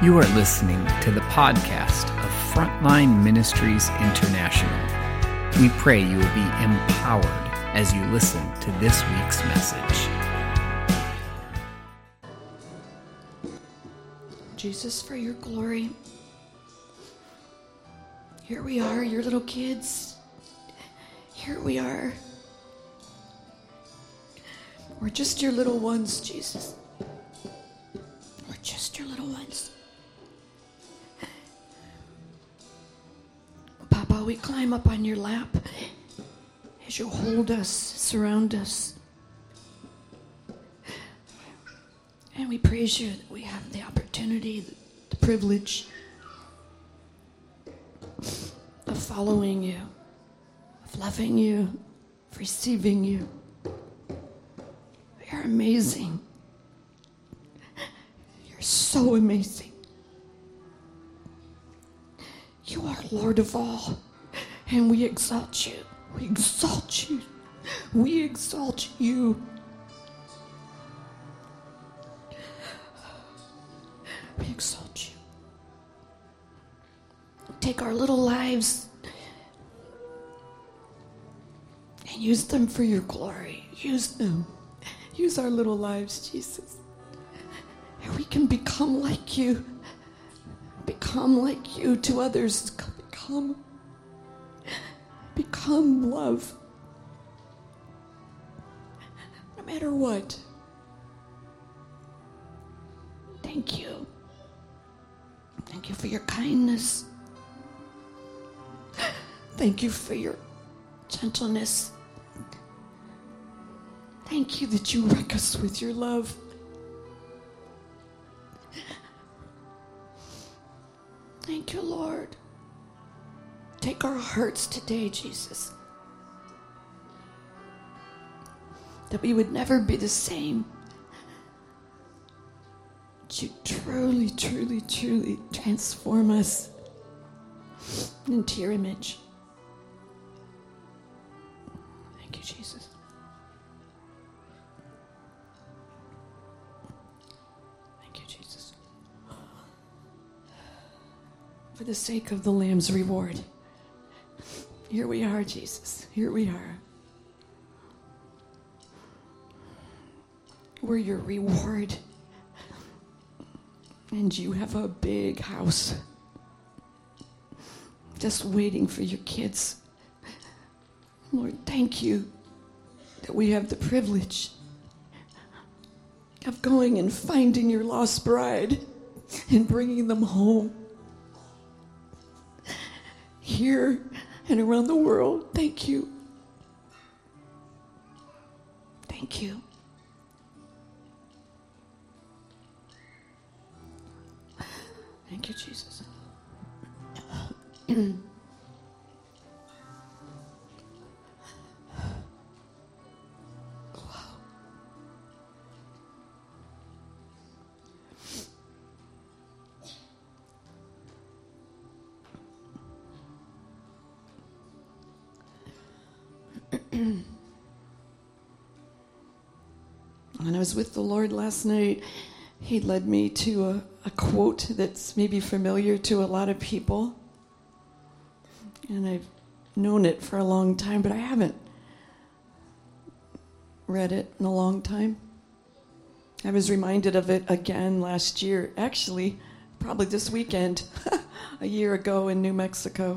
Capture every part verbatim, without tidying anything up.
You are listening to the podcast of Frontline Ministries International. We pray you will be empowered as you listen to this week's message. Jesus, for your glory, here we are, your little kids. Here we are. We're just your little ones, Jesus. We're just your little ones. Papa, we climb up on your lap as you hold us, surround us. And we praise you that we have the opportunity, the privilege of following you, of loving you, of receiving you. You're amazing. You're so amazing. You are Lord of all, and we exalt you. We exalt you. We exalt you. We exalt you. Take our little lives and use them for your glory. Use them. Use our little lives, Jesus. And we can become like you. Become like you to others. Become. Become love. No matter what. Thank you. Thank you for your kindness. Thank you for your gentleness. Thank you that you wreck us with your love. Thank you, Lord. Take our hearts today, Jesus. That we would never be the same. That you truly, truly, truly transform us into your image. Thank you, Jesus. Thank you, Jesus. For the sake of the Lamb's reward, here we are, Jesus. Here we are. We're your reward. And you have a big house just waiting for your kids. Lord, thank you that we have the privilege of going and finding your lost bride and bringing them home. Here and around the world, thank you. Thank you. Thank you, Jesus. When I was with the Lord last night, He led me to a, a quote that's maybe familiar to a lot of people. And I've known it for a long time, but I haven't read it in a long time. I was reminded of it again last year, actually, probably this weekend, a year ago in New Mexico.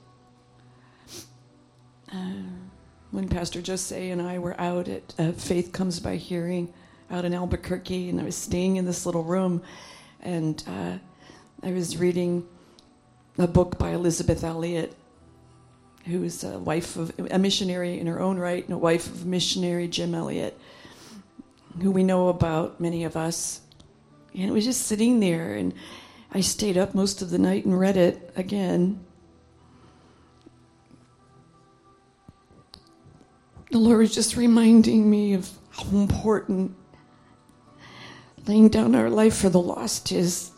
Uh, when Pastor Jose and I were out at uh, Faith Comes by Hearing out in Albuquerque, and I was staying in this little room, and uh, I was reading a book by Elizabeth Elliot, who is a wife of a missionary in her own right, and a wife of missionary Jim Elliot, who we know about, many of us. And it was just sitting there, and I stayed up most of the night and read it again. The Lord was just reminding me of how important laying down our life for the lost is.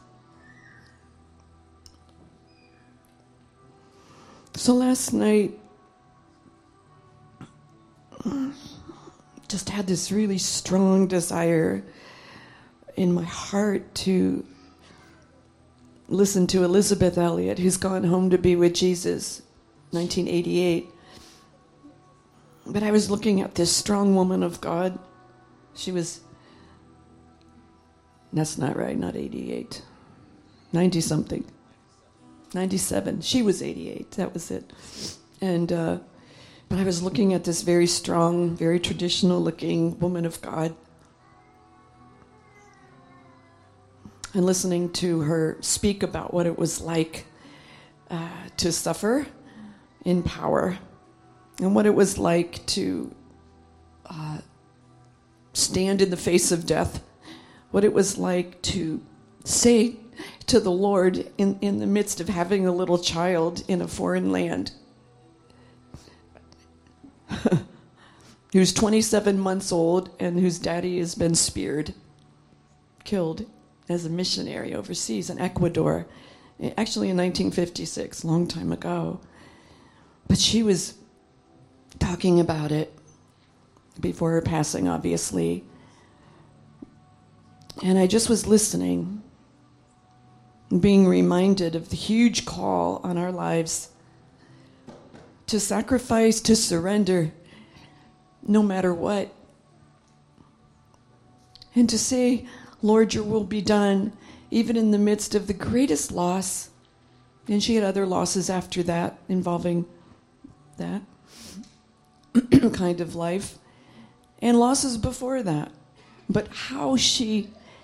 So last night, just had this really strong desire in my heart to listened to Elizabeth Elliot, who's gone home to be with Jesus, nineteen eighty-eight. But I was looking at this strong woman of God. She was, that's not right, not eighty-eight, ninety-something, ninety-seven. She was eighty-eight, that was it. And, uh, but I was looking at this very strong, very traditional-looking woman of God and listening to her speak about what it was like uh, to suffer in power and what it was like to uh, stand in the face of death, what it was like to say to the Lord in, in the midst of having a little child in a foreign land who's twenty-seven months old and whose daddy has been speared, killed as a missionary overseas in Ecuador, actually in nineteen fifty-six, a long time ago. But she was talking about it before her passing, obviously. And I just was listening, being reminded of the huge call on our lives to sacrifice, to surrender, no matter what. And to say, Lord, your will be done, even in the midst of the greatest loss. And she had other losses after that, involving that kind of life, and losses before that. But how she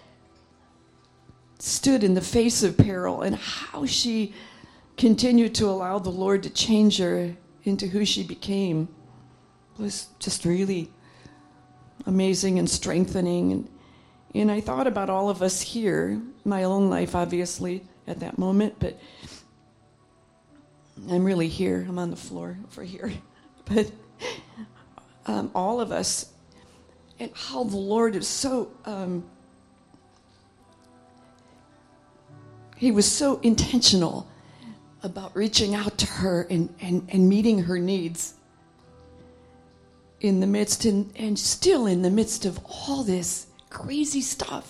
stood in the face of peril and how she continued to allow the Lord to change her into who she became was just really amazing and strengthening. And, and I thought about all of us here, my own life, obviously, at that moment, but I'm really here. I'm on the floor over here. But um, all of us, and how the Lord is so, um, he was so intentional about reaching out to her and, and, and meeting her needs in the midst, and, and still in the midst of all this crazy stuff.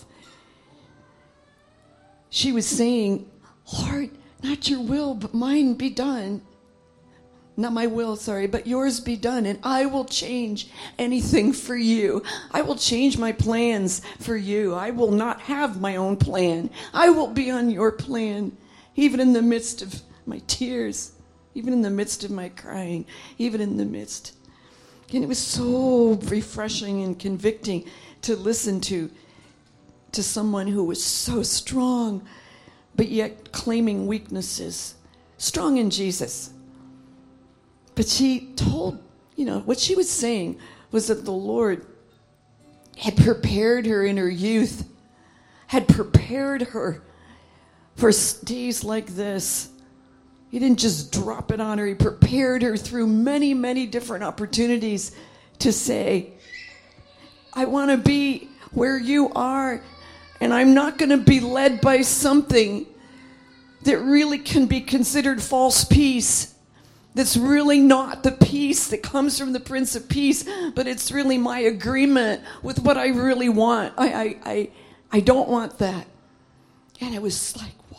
She was saying, Lord, not your will, but mine be done. Not my will, sorry, but yours be done, and I will change anything for you. I will change my plans for you. I will not have my own plan. I will be on your plan, even in the midst of my tears, even in the midst of my crying, even in the midst. And it was so refreshing and convicting to listen to, to someone who was so strong, but yet claiming weaknesses, strong in Jesus. But she told, you know, what she was saying was that the Lord had prepared her in her youth, had prepared her for days like this. He didn't just drop it on her. He prepared her through many, many different opportunities to say, I want to be where you are, and I'm not going to be led by something that really can be considered false peace. That's really not the peace that comes from the Prince of Peace, but it's really my agreement with what I really want. I, I, I, I don't want that. And it was like, wow.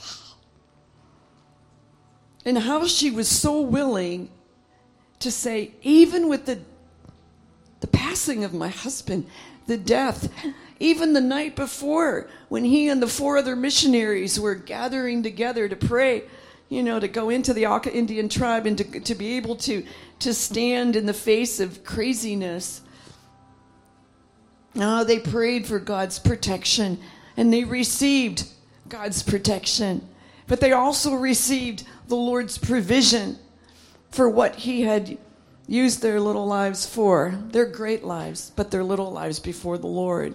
And how she was so willing to say, even with the, the passing of my husband, the death, even the night before, when he and the four other missionaries were gathering together to pray, you know, to go into the Auca Indian tribe and to, to be able to, to stand in the face of craziness. Oh, they prayed for God's protection, and they received God's protection. But they also received the Lord's provision for what he had used their little lives for. Their great lives, but their little lives before the Lord.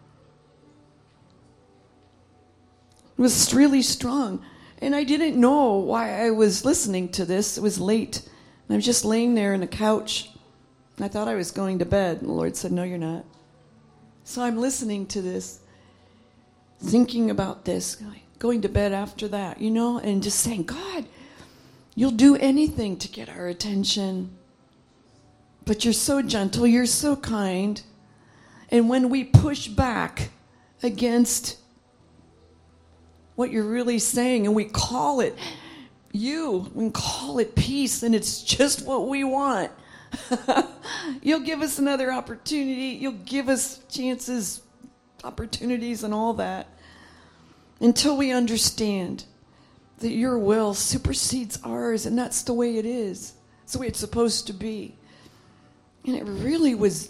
It was really strong. And I didn't know why I was listening to this. It was late. And I was just laying there on a couch. And I thought I was going to bed. And the Lord said, no, you're not. So I'm listening to this, thinking about this, going to bed after that, you know, and just saying, God, you'll do anything to get our attention. But you're so gentle. You're so kind. And when we push back against what you're really saying, and we call it you, we call it peace, and it's just what we want. You'll give us another opportunity. You'll give us chances, opportunities, and all that until we understand that your will supersedes ours, and that's the way it is. It's the way it's supposed to be. And it really was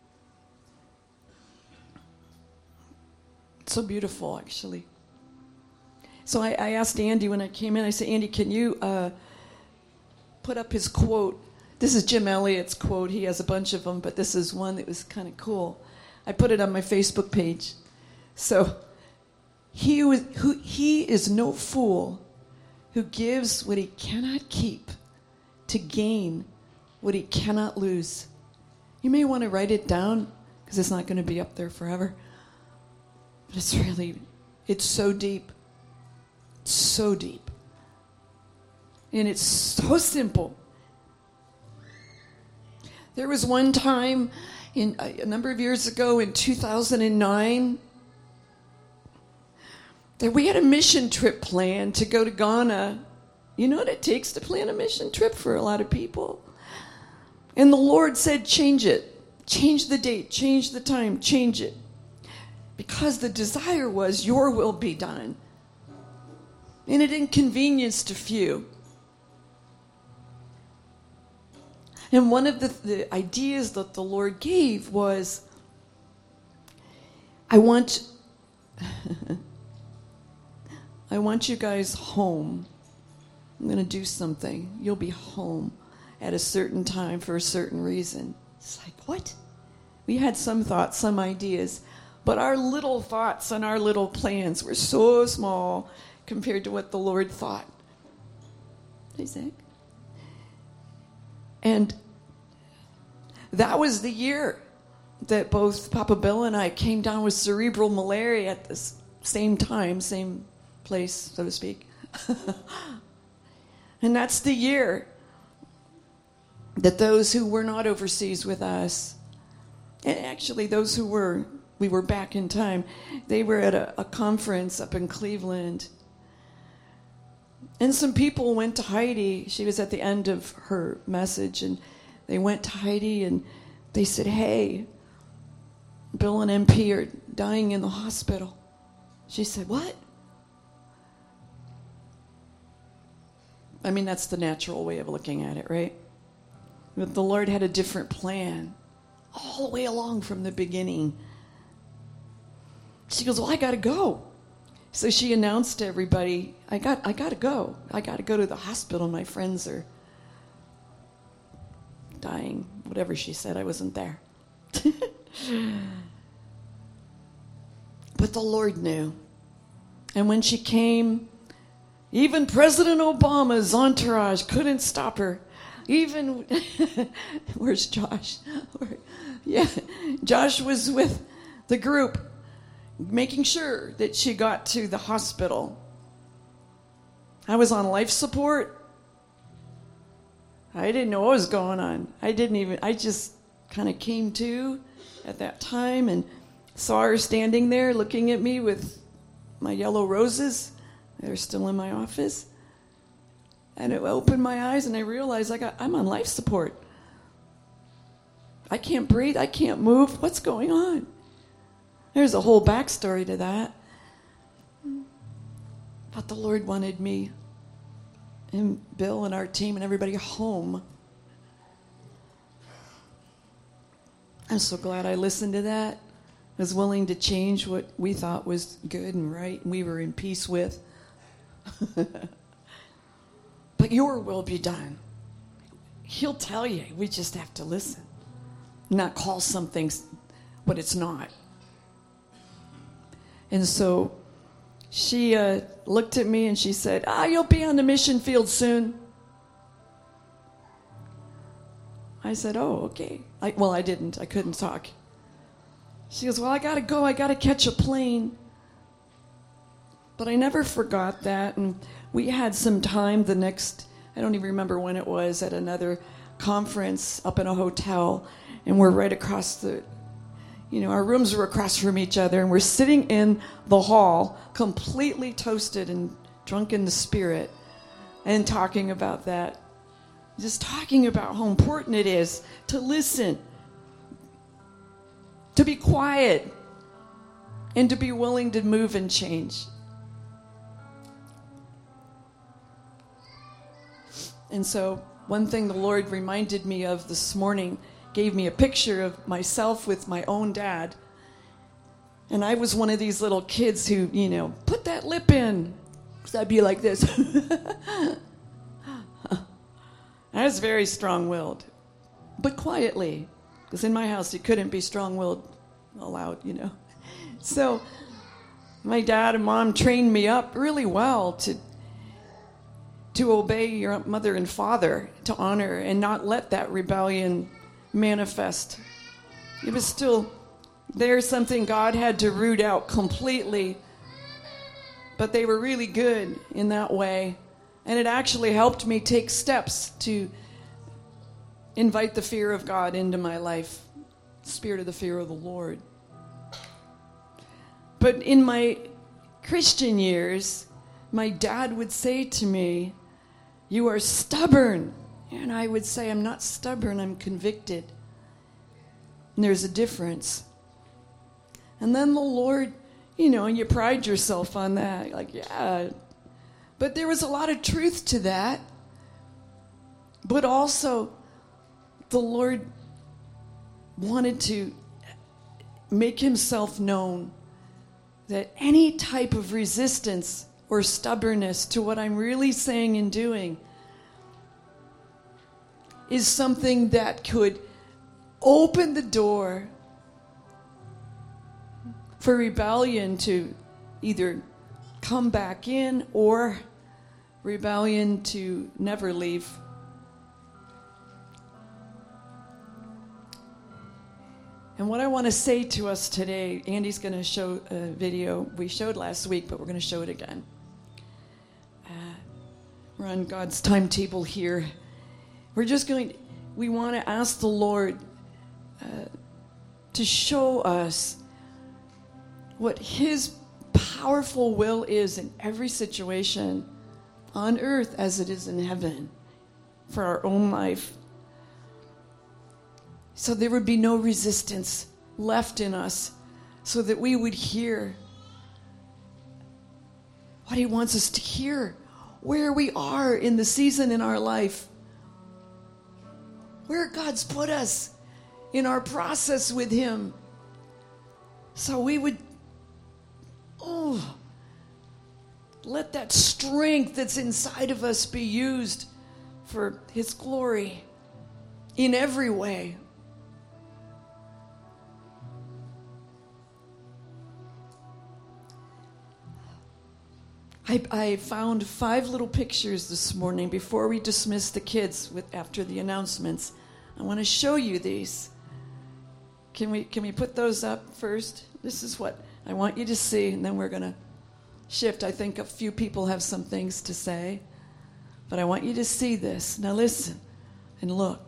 so beautiful, actually. So I, I asked Andy when I came in, I said, Andy, can you uh, put up his quote? This is Jim Elliot's quote. He has a bunch of them, but this is one that was kind of cool. I put it on my Facebook page. So, he, was, who, he is no fool who gives what he cannot keep to gain what he cannot lose. You may want to write it down because it's not going to be up there forever. But it's really, it's so deep. So deep. And it's so simple. There was one time in a number of years ago in two thousand nine that we had a mission trip planned to go to Ghana. You know what it takes to plan a mission trip for a lot of people? And the Lord said, change it. Change the date. Change the time. Change it. Because the desire was your will be done. And it inconvenienced a few. And one of the, the ideas that the Lord gave was, I want, I want you guys home. I'm going to do something. You'll be home at a certain time for a certain reason. It's like, what? We had some thoughts, some ideas, but our little thoughts and our little plans were so small compared to what the Lord thought. Hey, Zach. And that was the year that both Papa Bill and I came down with cerebral malaria at the same time, same place, so to speak. And that's the year that those who were not overseas with us, and actually those who were, we were back in time, they were at a, a conference up in Cleveland. And some people went to Heidi. She was at the end of her message, and they went to Heidi and they said, hey, Bill and M P are dying in the hospital. She said, what? I mean, that's the natural way of looking at it, right? But the Lord had a different plan all the way along from the beginning. She goes, well, I got to go. So she announced to everybody, I got I got to go. I got to go to the hospital. My friends are dying. Whatever she said, I wasn't there. But the Lord knew. And when she came, even President Obama's entourage couldn't stop her. Even, where's Josh? Where, yeah, Josh was with the group, making sure that she got to the hospital. I was on life support. I didn't know what was going on. I didn't even, I just kind of came to at that time and saw her standing there looking at me with my yellow roses. They're still in my office. And it opened my eyes and I realized I got, I'm on life support. I can't breathe. I can't move. What's going on? There's a whole backstory to that. But the Lord wanted me and Bill and our team and everybody home. I'm so glad I listened to that. I was willing to change what we thought was good and right and we were in peace with. But your will be done. He'll tell you. We just have to listen. Not call something what it's not. And so she uh, looked at me and she said, ah, you'll be on the mission field soon. I said, oh, okay. I, well, I didn't. I couldn't talk. She goes, well, I got to go. I got to catch a plane. But I never forgot that. And we had some time the next, I don't even remember when it was, at another conference up in a hotel. And we're right across the, you know, our rooms were across from each other, and we're sitting in the hall, completely toasted and drunk in the spirit, and talking about that. Just talking about how important it is to listen, to be quiet, and to be willing to move and change. And so one thing the Lord reminded me of this morning, gave me a picture of myself with my own dad. And I was one of these little kids who, you know, put that lip in. Because I'd be like this. I was very strong-willed, but quietly. Because in my house, you couldn't be strong-willed allowed, you know. So my dad and mom trained me up really well to to obey your mother and father, to honor and not let that rebellion manifest. It was still there's something God had to root out completely, but they were really good in that way. And it actually helped me take steps to invite the fear of God into my life, the spirit of the fear of the Lord. But in my Christian years, my dad would say to me, "You are stubborn." And I would say, "I'm not stubborn, I'm convicted." And there's a difference. And then the Lord, you know, and you pride yourself on that. Like, yeah. But there was a lot of truth to that. But also, the Lord wanted to make himself known, that any type of resistance or stubbornness to what I'm really saying and doing is something that could open the door for rebellion to either come back in or rebellion to never leave. And what I want to say to us today, Andy's going to show a video we showed last week, but we're going to show it again. Uh, we're on God's timetable here. We're just going, we want to ask the Lord uh, to show us what his powerful will is in every situation on earth as it is in heaven for our own life. So there would be no resistance left in us, so that we would hear what he wants us to hear, where we are in the season in our life, where God's put us in our process with him. So we would, oh, let that strength that's inside of us be used for his glory in every way. I, I found five little pictures this morning before we dismiss the kids with after the announcements. I want to show you these. Can we can we put those up first? This is what I want you to see, and then we're going to shift. I think a few people have some things to say, but I want you to see this. Now listen and look.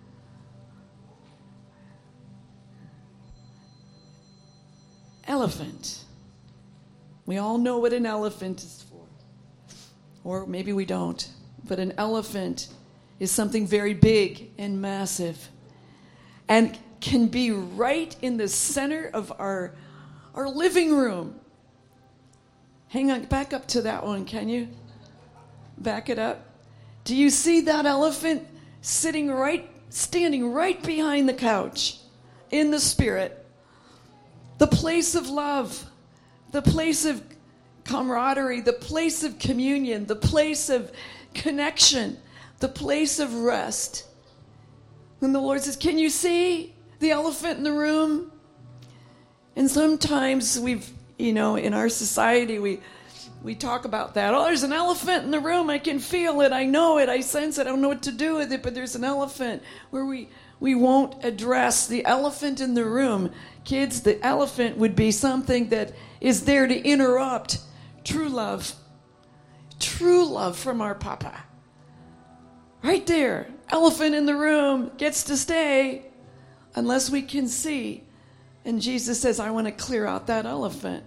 Elephant. We all know what an elephant is for. Or maybe we don't. But an elephant is something very big and massive, and can be right in the center of our, our living room. Hang on, back up to that one, can you? Back it up. Do you see that elephant sitting right, standing right behind the couch in the spirit? The place of love. The place of camaraderie, the place of communion, the place of connection, the place of rest. And the Lord says, can you see the elephant in the room? And sometimes we've, you know, in our society, we we talk about that. Oh, there's an elephant in the room. I can feel it. I know it. I sense it. I don't know what to do with it, but there's an elephant. Where we, we won't address the elephant in the room. Kids, the elephant would be something that is there to interrupt true love. True love from our Papa. Right there. Elephant in the room gets to stay unless we can see And Jesus says, I want to clear out that elephant.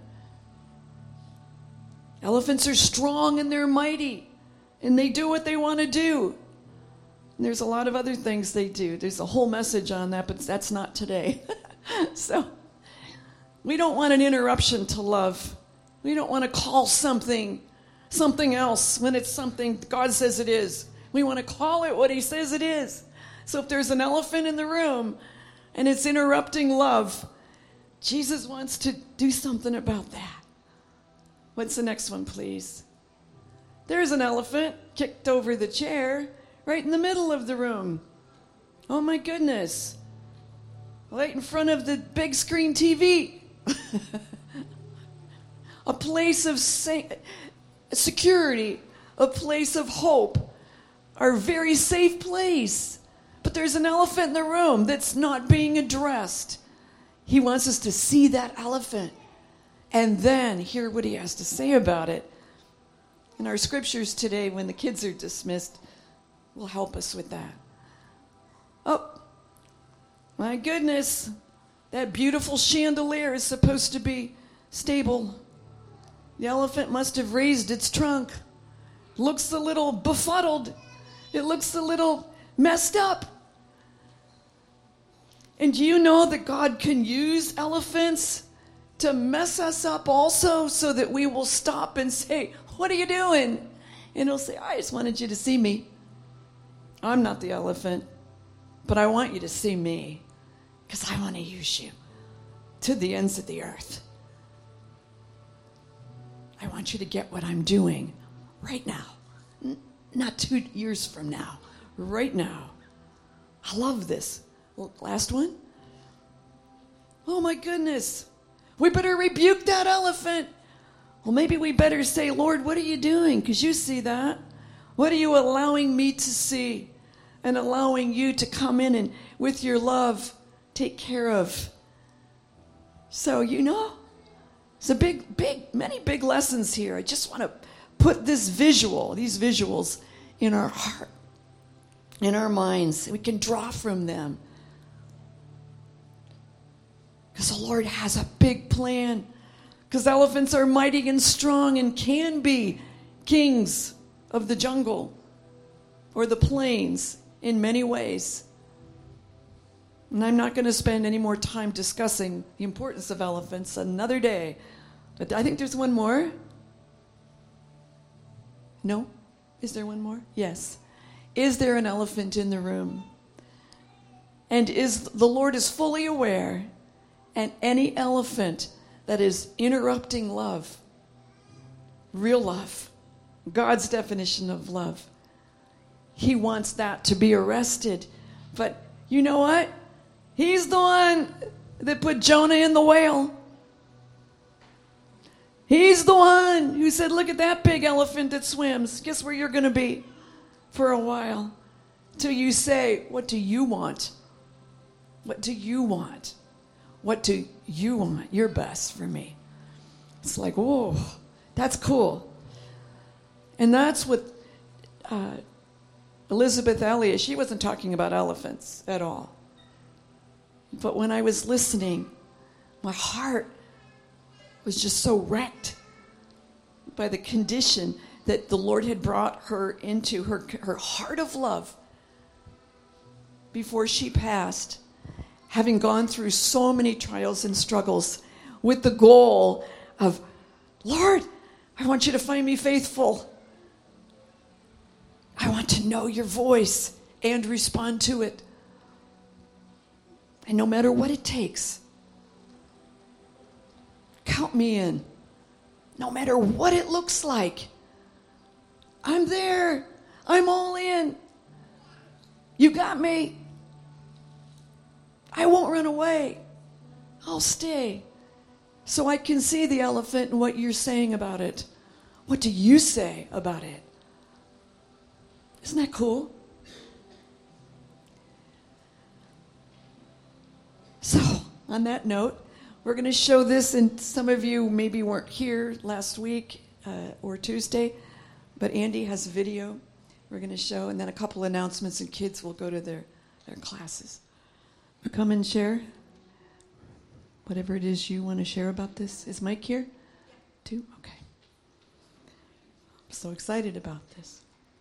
Elephants are strong and they're mighty, and they do what they want to do. And there's a lot of other things they do. There's a whole message on that, but that's not today. So we don't want an interruption to love. We don't want to call something something else when it's something God says it is. We want to call it what he says it is. So if there's an elephant in the room and it's interrupting love, Jesus wants to do something about that. What's the next one, please? There's an elephant kicked over the chair right in the middle of the room. Oh my goodness. Right in front of the big screen T V. A place of sa- security, a place of hope, our very safe place. But there's an elephant in the room that's not being addressed. He wants us to see that elephant and then hear what he has to say about it. In our scriptures today, when the kids are dismissed, will help us with that. Oh, my goodness. That beautiful chandelier is supposed to be stable. The elephant must have raised its trunk. Looks a little befuddled. It looks a little messed up. And do you know that God can use elephants to mess us up also, so that we will stop and say, what are you doing? And he'll say, I just wanted you to see me. I'm not the elephant, but I want you to see me, because I want to use you to the ends of the earth. I want you to get what I'm doing right now. N- not two years from now. Right now. I love this. Last one. Oh my goodness. We better rebuke that elephant. Well, maybe we better say, Lord, what are you doing? Because you see that. What are you allowing me to see? And allowing you to come in and with your love take care of. So, you know, it's a big, big, many big lessons here. I just want to put this visual, these visuals in our heart, in our minds. We can draw from them. Because the Lord has a big plan. Because elephants are mighty and strong and can be kings of the jungle or the plains in many ways. And I'm not going to spend any more time discussing the importance of elephants another day. But I think there's one more. No? Is there one more? Yes. Is there an elephant in the room? And is the Lord is fully aware, and any elephant that is interrupting love, real love, God's definition of love, he wants that to be arrested. But you know what? He's the one that put Jonah in the whale. He's the one who said, look at that big elephant that swims. Guess where you're going to be for a while? Till you say, what do you want? What do you want? What do you want? Your best for me. It's like, whoa, that's cool. And that's what uh, Elizabeth Elliot, she wasn't talking about elephants at all. But when I was listening, my heart was just so wrecked by the condition that the Lord had brought her into, her, her heart of love before she passed, having gone through so many trials and struggles with the goal of, Lord, I want you to find me faithful. I want to know your voice and respond to it. And no matter what it takes, count me in. No matter what it looks like, I'm there. I'm all in. You got me. I won't run away. I'll stay. So I can see the elephant and what you're saying about it. What do you say about it? Isn't that cool? So, on that note, we're going to show this, and some of you maybe weren't here last week uh, or Tuesday, but Andy has a video we're going to show, and then a couple announcements, and kids will go to their, their classes. Come and share. whatever it is you want to share about this. Is Mike here too? Okay. I'm so excited about this.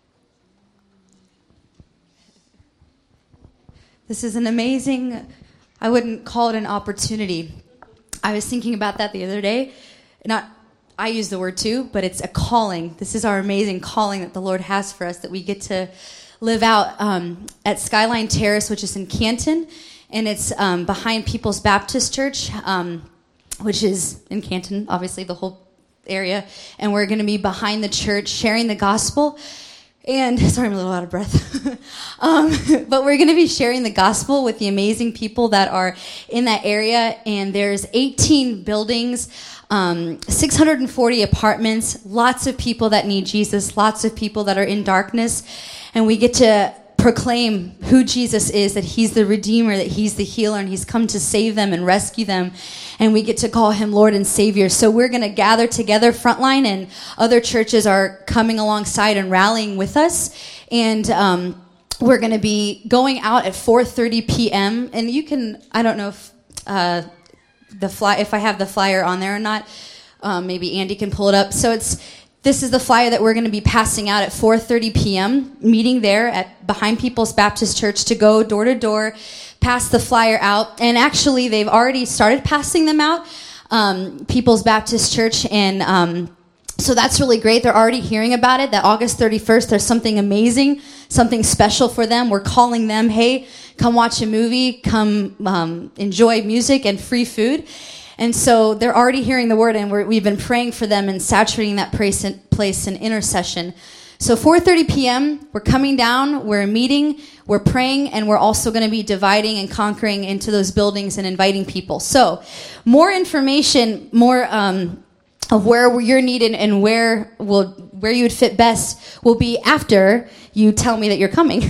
This is an amazing, I wouldn't call it an opportunity. I was thinking about that the other day. Not, I use the word too, but it's a calling. This is our amazing calling that the Lord has for us, that we get to live out um, at Skyline Terrace, which is in Canton, and it's um, behind People's Baptist Church, um, which is in Canton, obviously the whole area, and we're going to be behind the church sharing the gospel. And, sorry, I'm a little out of breath. um, but we're going to be sharing the gospel with the amazing people that are in that area. And there's eighteen buildings, um, six hundred forty apartments, lots of people that need Jesus, lots of people that are in darkness. And we get to proclaim who Jesus is, that he's the Redeemer, that he's the healer, and he's come to save them and rescue them. And we get to call him Lord and Savior. So we're going to gather together, Frontline, and other churches are coming alongside and rallying with us. And um, we're going to be going out at four thirty p.m. And you can, I don't know if uh, the fly, if I have the flyer on there or not. Um, maybe Andy can pull it up. So it's This is the flyer that we're going to be passing out at four thirty p.m., meeting there at behind People's Baptist Church to go door to door, pass the flyer out. And actually, they've already started passing them out, um, People's Baptist Church. And um, so that's really great. They're already hearing about it, that August thirty-first, there's something amazing, something special for them. We're calling them, hey, come watch a movie, come um, enjoy music and free food. And so they're already hearing the word, and we're, we've been praying for them and saturating that place in, place in intercession. So four thirty p.m., we're coming down, we're meeting, we're praying, and we're also going to be dividing and conquering into those buildings and inviting people. So more information, more um, of where you're needed and where will where you would fit best will be after you tell me that you're coming.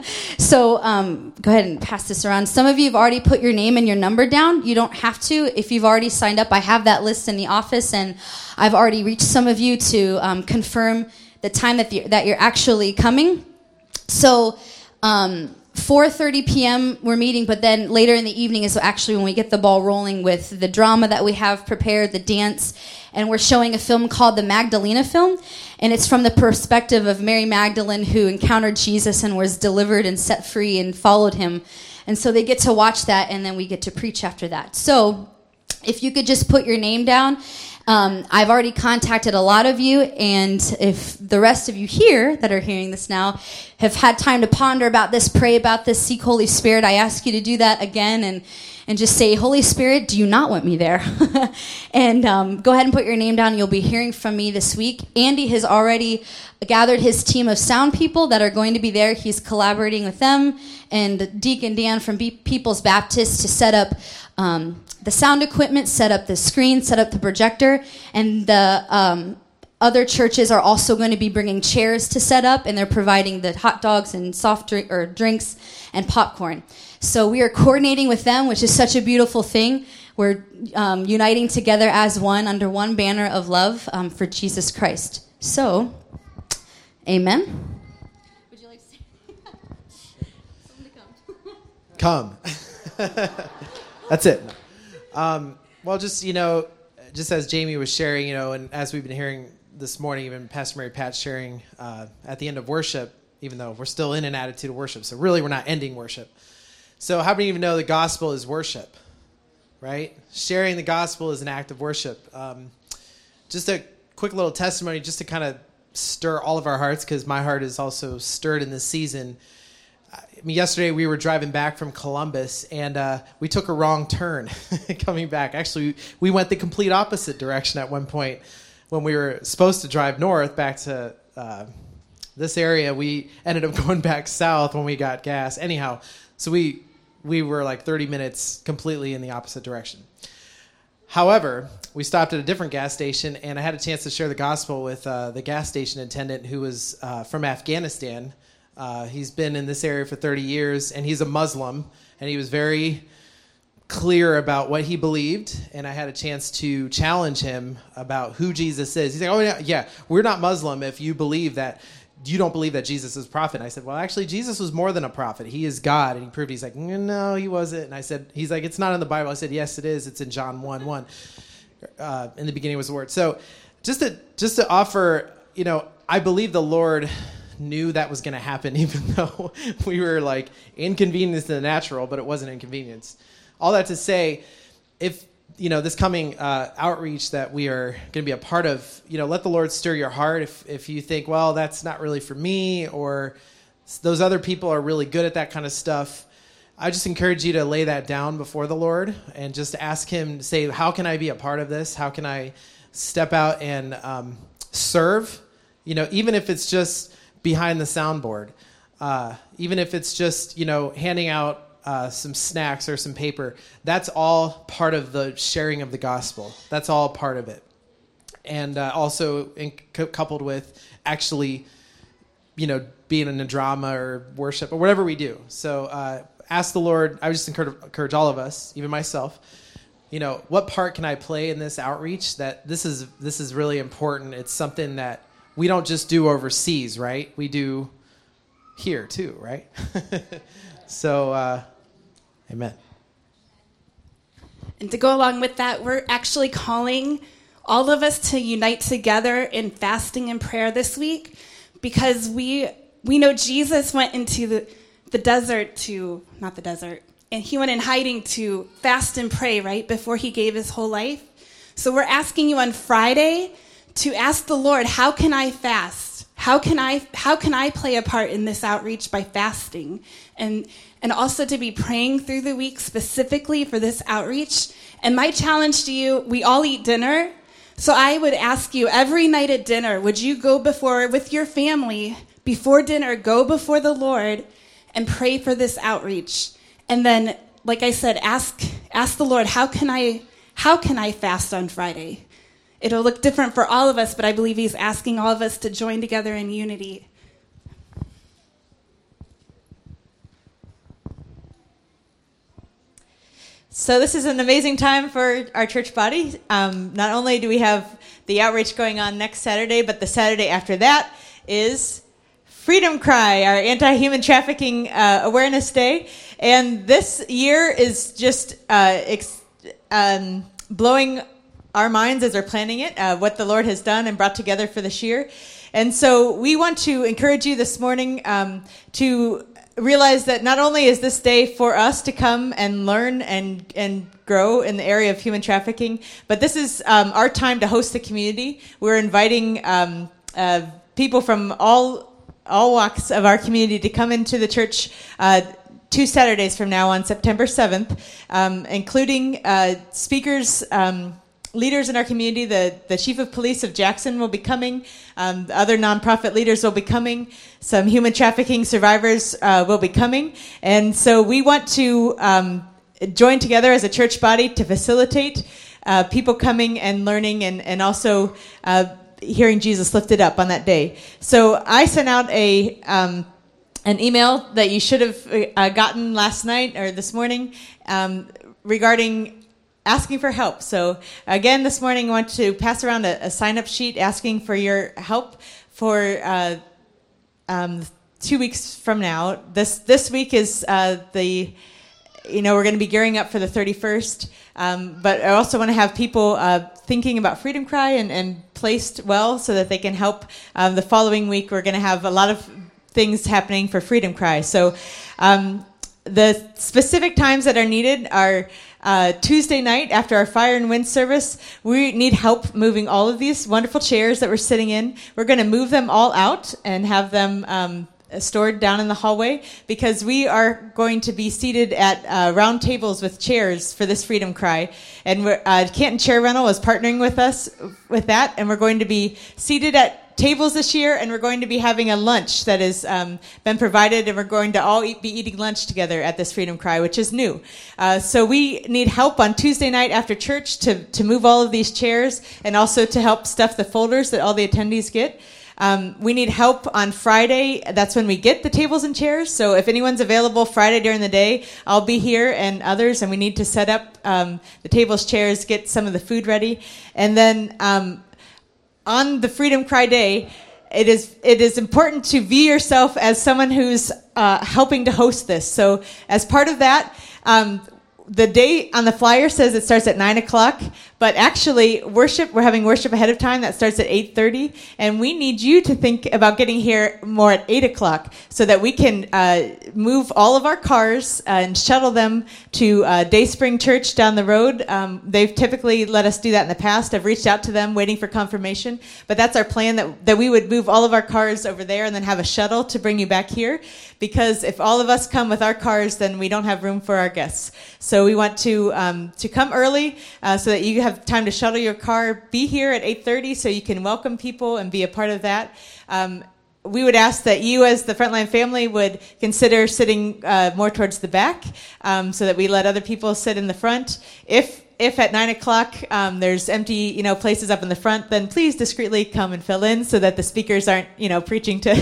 So um, go ahead and pass this around. Some of you have already put your name and your number down. You don't have to. If you've already signed up, I have that list in the office, and I've already reached some of you to um, confirm the time that you're, that you're actually coming. So um, four thirty p.m. we're meeting, but then later in the evening is actually when we get the ball rolling with the drama that we have prepared, the dance, and we're showing a film called the Magdalena film, and it's from the perspective of Mary Magdalene, who encountered Jesus and was delivered and set free and followed him. And so they get to watch that, and then we get to preach after that. So if you could just put your name down. Um, I've already contacted a lot of you, and if the rest of you here that are hearing this now have had time to ponder about this, pray about this, seek Holy Spirit, I ask you to do that again and, and just say, Holy Spirit, do you not want me there? and um, go ahead and put your name down. You'll be hearing from me this week. Andy has already gathered his team of sound people that are going to be there. He's collaborating with them and Deacon Dan from Be- People's Baptist to set up um, the sound equipment, set up the screen, set up the projector, and the um, other churches are also going to be bringing chairs to set up, and they're providing the hot dogs and soft drink or drinks and popcorn. So we are coordinating with them, which is such a beautiful thing. We're um, uniting together as one under one banner of love um, for Jesus Christ. So, amen. Would you like to say? Someone to come. Come. That's it. Um, well, just, you know, just as Jamie was sharing, you know, and as we've been hearing this morning, even Pastor Mary Pat sharing uh, at the end of worship, even though we're still in an attitude of worship. So really, we're not ending worship. So how many of you know the gospel is worship, right? Sharing the gospel is an act of worship. Um, just a quick little testimony just to kind of stir all of our hearts, because my heart is also stirred in this season. I mean, yesterday we were driving back from Columbus, and uh, we took a wrong turn coming back. Actually, we went the complete opposite direction at one point. When we were supposed to drive north back to uh, this area, we ended up going back south when we got gas. Anyhow, so we we were like thirty minutes completely in the opposite direction. However, we stopped at a different gas station, and I had a chance to share the gospel with uh, the gas station attendant who was uh, from Afghanistan. Uh, he's been in this area for thirty years, and he's a Muslim, and he was very clear about what he believed, and I had a chance to challenge him about who Jesus is. He's like, oh, yeah, yeah, we're not Muslim if you believe that you don't believe that Jesus is a prophet. And I said, well, actually, Jesus was more than a prophet. He is God. And he proved, he's like, no, he wasn't. And I said, he's like, it's not in the Bible. I said, yes, it is. It's in John one one. Uh, in the beginning was the Word. So just to, just to offer, you know, I believe the Lord knew that was going to happen, even though we were like inconvenienced in the natural, but it wasn't inconvenience. All that to say, if, you know, this coming uh, outreach that we are going to be a part of, you know, let the Lord stir your heart. If if you think, well, that's not really for me, or those other people are really good at that kind of stuff, I just encourage you to lay that down before the Lord and just ask him, say, how can I be a part of this? How can I step out and um, serve? You know, even if it's just behind the soundboard, uh, even if it's just, you know, handing out uh, some snacks or some paper, that's all part of the sharing of the gospel. That's all part of it. And uh, also in, c- coupled with actually, you know, being in a drama or worship or whatever we do. So uh, ask the Lord, I would just encourage, encourage all of us, even myself, you know, what part can I play in this outreach? That this is this is really important. It's something that we don't just do overseas, right? We do here too, right? so, uh, amen. And to go along with that, we're actually calling all of us to unite together in fasting and prayer this week, because we we know Jesus went into the, the desert to, not the desert, and he went in hiding to fast and pray, right, before he gave his whole life. So we're asking you on Friday to ask the Lord, how can I fast? How can I how can I play a part in this outreach by fasting? And and also to be praying through the week specifically for this outreach. And my challenge to you, we all eat dinner. So I would ask you every night at dinner, would you go before, with your family, before dinner, go before the Lord and pray for this outreach. And then, like I said, ask ask the Lord, how can I how can I fast on Friday? It'll look different for all of us, but I believe he's asking all of us to join together in unity. So this is an amazing time for our church body. Um, not only do we have the outreach going on next Saturday, but the Saturday after that is Freedom Cry, our anti-human trafficking uh, awareness day. And this year is just uh, ex- um, blowing our minds as we're planning it, uh, what the Lord has done and brought together for this year. And so we want to encourage you this morning um, to realize that not only is this day for us to come and learn and and grow in the area of human trafficking, but this is um, our time to host the community. We're inviting um, uh, people from all all walks of our community to come into the church uh, two Saturdays from now on September seventh, um, including uh, speakers, um, leaders in our community. The, the chief of police of Jackson will be coming. Um, other nonprofit leaders will be coming. Some human trafficking survivors uh, will be coming. And so we want to um, join together as a church body to facilitate uh, people coming and learning and, and also uh, hearing Jesus lifted up on that day. So I sent out a um, an email that you should have uh, gotten last night or this morning um, regarding asking for help. So again, this morning I want to pass around a, a sign-up sheet asking for your help for uh, um, two weeks from now. This this week is uh, the, you know, we're going to be gearing up for the thirty-first. Um, but I also want to have people uh, thinking about Freedom Cry and, and placed well so that they can help. Um, the following week, we're going to have a lot of things happening for Freedom Cry. So um, the specific times that are needed are Uh, Tuesday night after our fire and wind service. We need help moving all of these wonderful chairs that we're sitting in. We're going to move them all out and have them um, stored down in the hallway, because we are going to be seated at uh, round tables with chairs for this Freedom Cry. And we're, uh, Canton Chair Rental is partnering with us with that, and we're going to be seated at tables this year, and we're going to be having a lunch that has um, been provided, and we're going to all eat, be eating lunch together at this Freedom Cry, which is new. Uh, so we need help on Tuesday night after church to, to move all of these chairs, and also to help stuff the folders that all the attendees get. Um, we need help on Friday. That's when we get the tables and chairs. So if anyone's available Friday during the day, I'll be here and others, and we need to set up um, the tables, chairs, get some of the food ready. And then um, on the Freedom Cry Day, it is it is important to view yourself as someone who's uh, helping to host this. So as part of that, um, the date on the flyer says it starts at nine o'clock, but actually worship, we're having worship ahead of time. That starts at eight thirty, and we need you to think about getting here more at eight o'clock so that we can uh, move all of our cars uh, and shuttle them to uh, Dayspring Church down the road. Um, they've typically let us do that in the past. I've reached out to them waiting for confirmation, but that's our plan, that, that we would move all of our cars over there and then have a shuttle to bring you back here, because if all of us come with our cars, then we don't have room for our guests. So we want to um, to come early uh, so that you have time to shuttle your car, be here at eight thirty so you can welcome people and be a part of that. Um, we would ask that you, as the Frontline family, would consider sitting uh, more towards the back um, so that we let other people sit in the front. If If at nine o'clock um, there's empty, you know, places up in the front, then please discreetly come and fill in so that the speakers aren't, you know, preaching to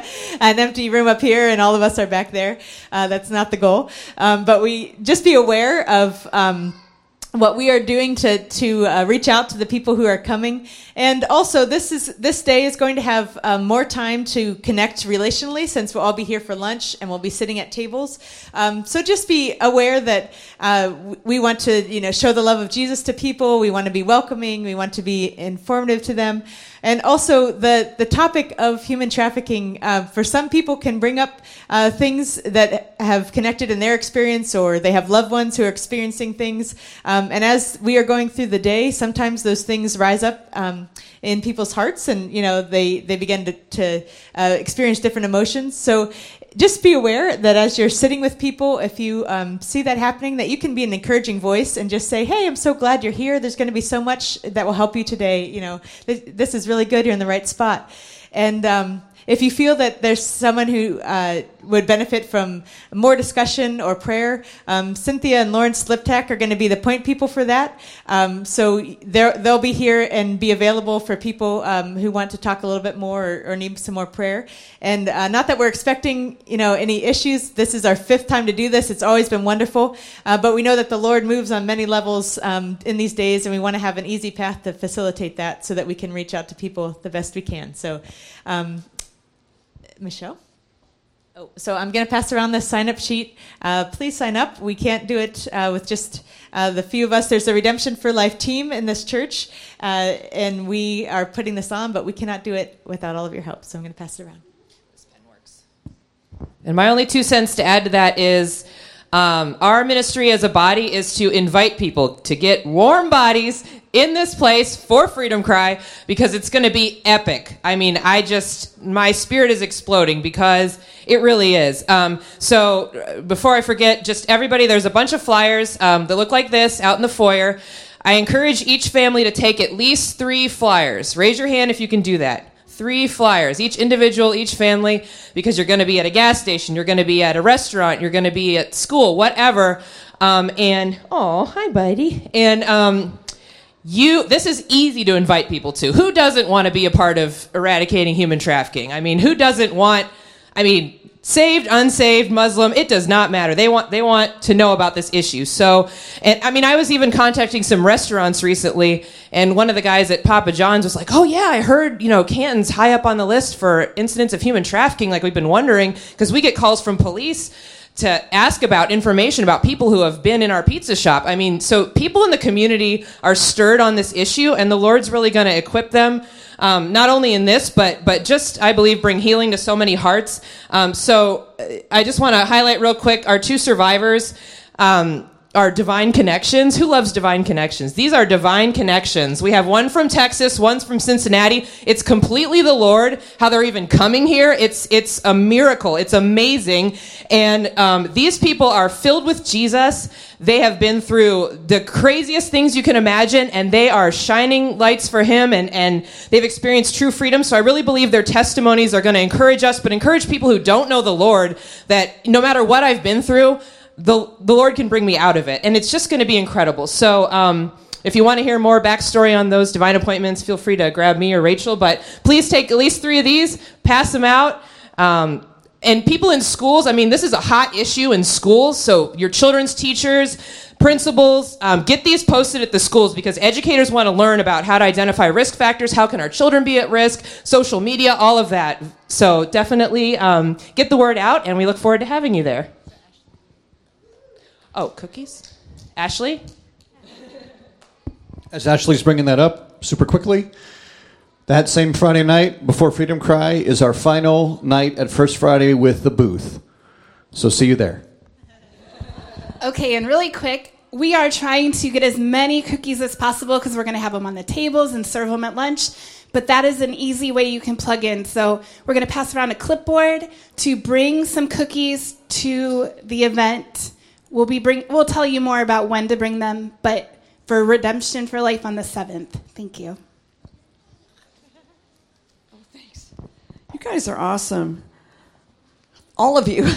an empty room up here and all of us are back there. Uh, that's not the goal. Um, but we just be aware of um, what we are doing to to uh, reach out to the people who are coming. And also, this is this day is going to have um, more time to connect relationally, since we'll all be here for lunch and we'll be sitting at tables. Um, so just be aware that uh, we want to, you know, show the love of Jesus to people. We want to be welcoming. We want to be informative to them. And also, the, the topic of human trafficking, uh, for some people, can bring up uh, things that have connected in their experience, or they have loved ones who are experiencing things. Um, and as we are going through the day, sometimes those things rise up um, in people's hearts, and you know they they begin to, to uh, experience different emotions. So just be aware that as you're sitting with people, if you um, see that happening, that you can be an encouraging voice and just say, "Hey, I'm so glad you're here. There's going to be so much that will help you today. You know, this, this is really good. You're in the right spot." And um, if you feel that there's someone who uh, would benefit from more discussion or prayer, um, Cynthia and Lauren Sliptak are going to be the point people for that. Um, so they'll be here and be available for people um, who want to talk a little bit more, or, or need some more prayer. And uh, not that we're expecting, you know, any issues. This is our fifth time to do this. It's always been wonderful. Uh, but we know that the Lord moves on many levels um, in these days, and we want to have an easy path to facilitate that so that we can reach out to people the best we can. So, um, Michelle? Oh, so I'm going to pass around this sign-up sheet. Uh, please sign up. We can't do it uh, with just uh, the few of us. There's a Redemption for Life team in this church, uh, and we are putting this on, but we cannot do it without all of your help. So I'm going to pass it around. This pen works. And my only two cents to add to that is um, our ministry as a body is to invite people to get warm bodies in this place for Freedom Cry, because it's going to be epic. I mean, I just, my spirit is exploding, because it really is. Um, so before I forget, just everybody, there's a bunch of flyers um, that look like this out in the foyer. I encourage each family to take at least three flyers. Raise your hand if you can do that. Three flyers, each individual, each family, because you're going to be at a gas station, you're going to be at a restaurant, you're going to be at school, whatever. Um, and, oh, hi, buddy. And, um, You, this is easy to invite people to. Who doesn't want to be a part of eradicating human trafficking? I mean, who doesn't want, I mean, saved, unsaved, Muslim, it does not matter. They want, they want to know about this issue. So, and I mean, I was even contacting some restaurants recently, and one of the guys at Papa John's was like, "Oh yeah, I heard, you know, Canton's high up on the list for incidents of human trafficking, like we've been wondering, because we get calls from police to ask about information about people who have been in our pizza shop." I mean, so people in the community are stirred on this issue, and the Lord's really going to equip them, um, not only in this, but but just, I believe, bring healing to so many hearts. Um, so I just want to highlight real quick our two survivors. Um, are Divine Connections. Who loves Divine Connections? These are Divine Connections. We have one from Texas, one's from Cincinnati. It's completely the Lord, how they're even coming here. It's it's a miracle. It's amazing. And um, these people are filled with Jesus. They have been through the craziest things you can imagine, and they are shining lights for him, and, and they've experienced true freedom. So I really believe their testimonies are going to encourage us, but encourage people who don't know the Lord, that no matter what I've been through, The, the Lord can bring me out of it. And it's just going to be incredible. So um, if you want to hear more backstory on those divine appointments, feel free to grab me or Rachel. But please take at least three of these, pass them out. Um, and people in schools, I mean, this is a hot issue in schools. So your children's teachers, principals, um, get these posted at the schools because educators want to learn about how to identify risk factors, how can our children be at risk, social media, all of that. So definitely um, get the word out, and we look forward to having you there. Oh, cookies? Ashley? As Ashley's bringing that up super quickly, that same Friday night before Freedom Cry is our final night at First Friday with the booth. So see you there. Okay, and really quick, we are trying to get as many cookies as possible because we're going to have them on the tables and serve them at lunch. But that is an easy way you can plug in. So we're going to pass around a clipboard to bring some cookies to the event. We'll be bring. We'll tell you more about when to bring them, but for Redemption for Life on the seventh. Thank you. Oh, thanks. You guys are awesome. All of you.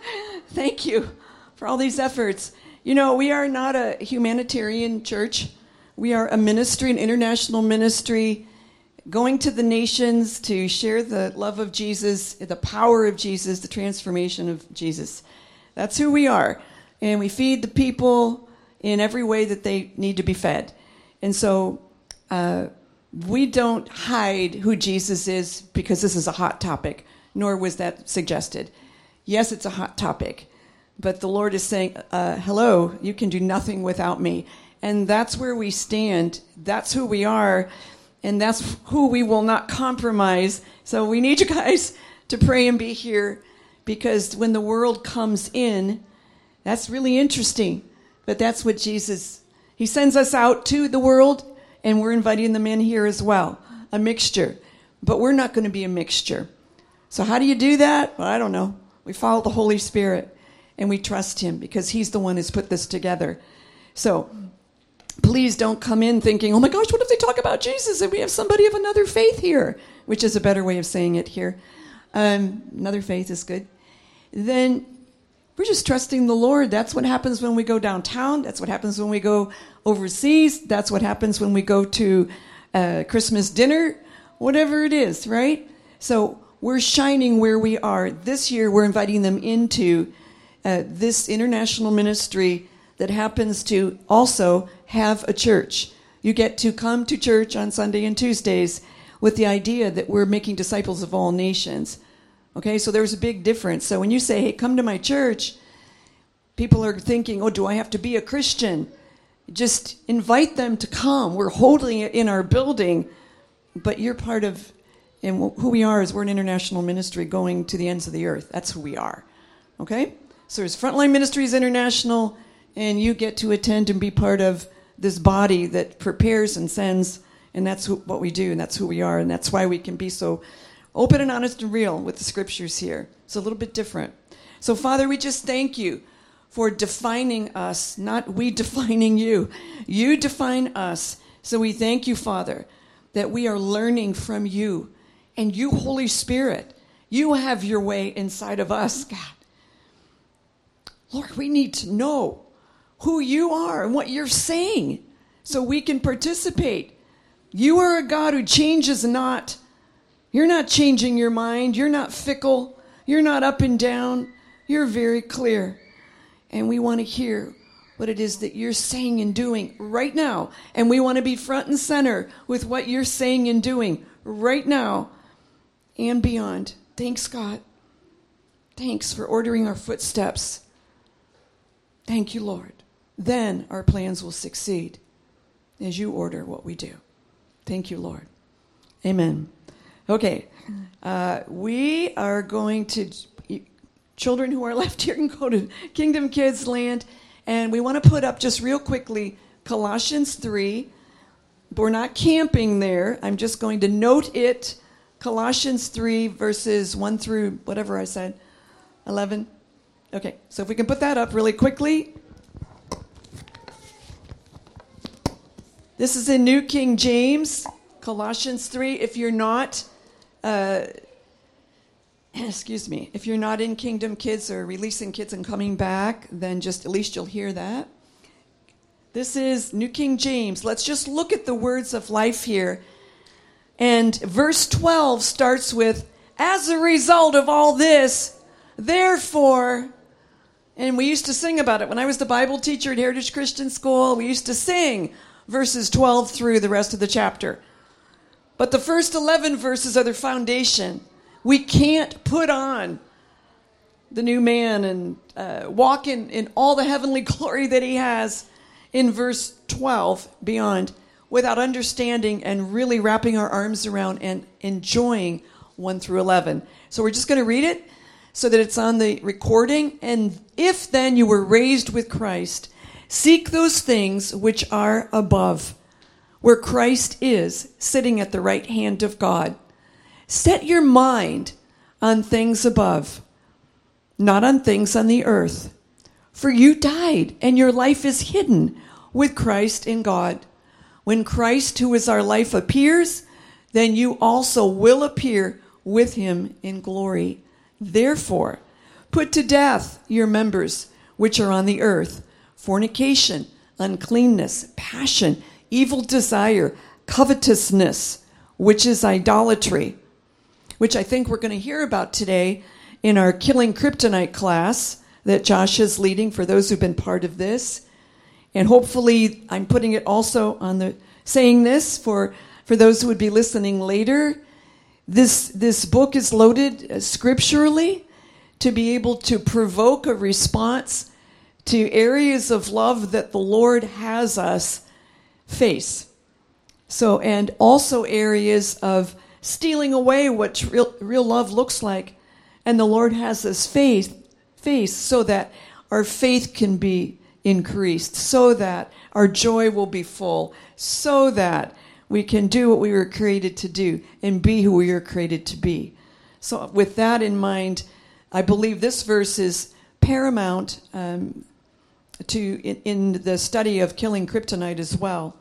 Thank you for all these efforts. You know, we are not a humanitarian church. We are a ministry, an international ministry, going to the nations to share the love of Jesus, the power of Jesus, the transformation of Jesus. That's who we are. And we feed the people in every way that they need to be fed. And so uh, we don't hide who Jesus is because this is a hot topic, nor was that suggested. Yes, it's a hot topic. But the Lord is saying, uh, hello, you can do nothing without me. And that's where we stand. That's who we are. And that's who we will not compromise. So we need you guys to pray and be here. Because when the world comes in, that's really interesting. But that's what Jesus, he sends us out to the world. And we're inviting them in here as well. A mixture. But we're not going to be a mixture. So how do you do that? Well, I don't know. We follow the Holy Spirit. And we trust him because he's the one who's put this together. So please don't come in thinking, oh my gosh, what if they talk about Jesus and we have somebody of another faith here? Which is a better way of saying it here. Um, another faith is good. Then we're just trusting the Lord. That's what happens when we go downtown. That's what happens when we go overseas. That's what happens when we go to uh, Christmas dinner. Whatever it is, right? So we're shining where we are. This year we're inviting them into Uh, this international ministry that happens to also have a church. You get to come to church on Sunday and Tuesdays with the idea that we're making disciples of all nations. Okay, so there's a big difference. So when you say, hey, come to my church, people are thinking, oh, do I have to be a Christian? Just invite them to come. We're holding it in our building, but you're part of, and who we are is we're an international ministry going to the ends of the earth. That's who we are. Okay? So there's Frontline Ministries International, and you get to attend and be part of this body that prepares and sends, and that's who, what we do, and that's who we are, and that's why we can be so open and honest and real with the scriptures here. It's a little bit different. So, Father, we just thank you for defining us, not we defining you. You define us. So we thank you, Father, that we are learning from you, and you, Holy Spirit, you have your way inside of us, God. Lord, we need to know who you are and what you're saying so we can participate. You are a God who changes not. You're not changing your mind. You're not fickle. You're not up and down. You're very clear. And we want to hear what it is that you're saying and doing right now. And we want to be front and center with what you're saying and doing right now and beyond. Thanks, God. Thanks for ordering our footsteps. Thank you, Lord. Then our plans will succeed as you order what we do. Thank you, Lord. Amen. Okay. Uh, we are going to, children who are left here can go to Kingdom Kids Land. And we want to put up just real quickly Colossians three. We're not camping there. I'm just going to note it. Colossians three, verses one through whatever I said, eleven. Okay, so if we can put that up really quickly. This is in New King James, Colossians three. If you're not, uh, excuse me, if you're not in Kingdom Kids or releasing kids and coming back, then just at least you'll hear that. This is New King James. Let's just look at the words of life here. And verse twelve starts with, as a result of all this, therefore... And we used to sing about it. When I was the Bible teacher at Heritage Christian School, we used to sing verses twelve through the rest of the chapter. But the first eleven verses are their foundation. We can't put on the new man and uh, walk in, in all the heavenly glory that he has in verse twelve beyond without understanding and really wrapping our arms around and enjoying one through eleven. So we're just going to read it so that it's on the recording. And if then you were raised with Christ, seek those things which are above, where Christ is, sitting at the right hand of God. Set your mind on things above, not on things on the earth. For you died, and your life is hidden with Christ in God. When Christ, who is our life, appears, then you also will appear with him in glory. Therefore, put to death your members which are on the earth: fornication, uncleanness, passion, evil desire, covetousness, which is idolatry, which I think we're going to hear about today in our Killing Kryptonite class that Josh is leading for those who've been part of this. And hopefully I'm putting it also on the, saying this for, for those who would be listening later. This, this book is loaded uh, scripturally to be able to provoke a response to areas of love that the Lord has us face. So, and also areas of stealing away what real, real love looks like. And the Lord has us faith, face so that our faith can be increased, so that our joy will be full, so that we can do what we were created to do and be who we were created to be. So with that in mind, I believe this verse is paramount um, to in, in the study of Killing Kryptonite as well.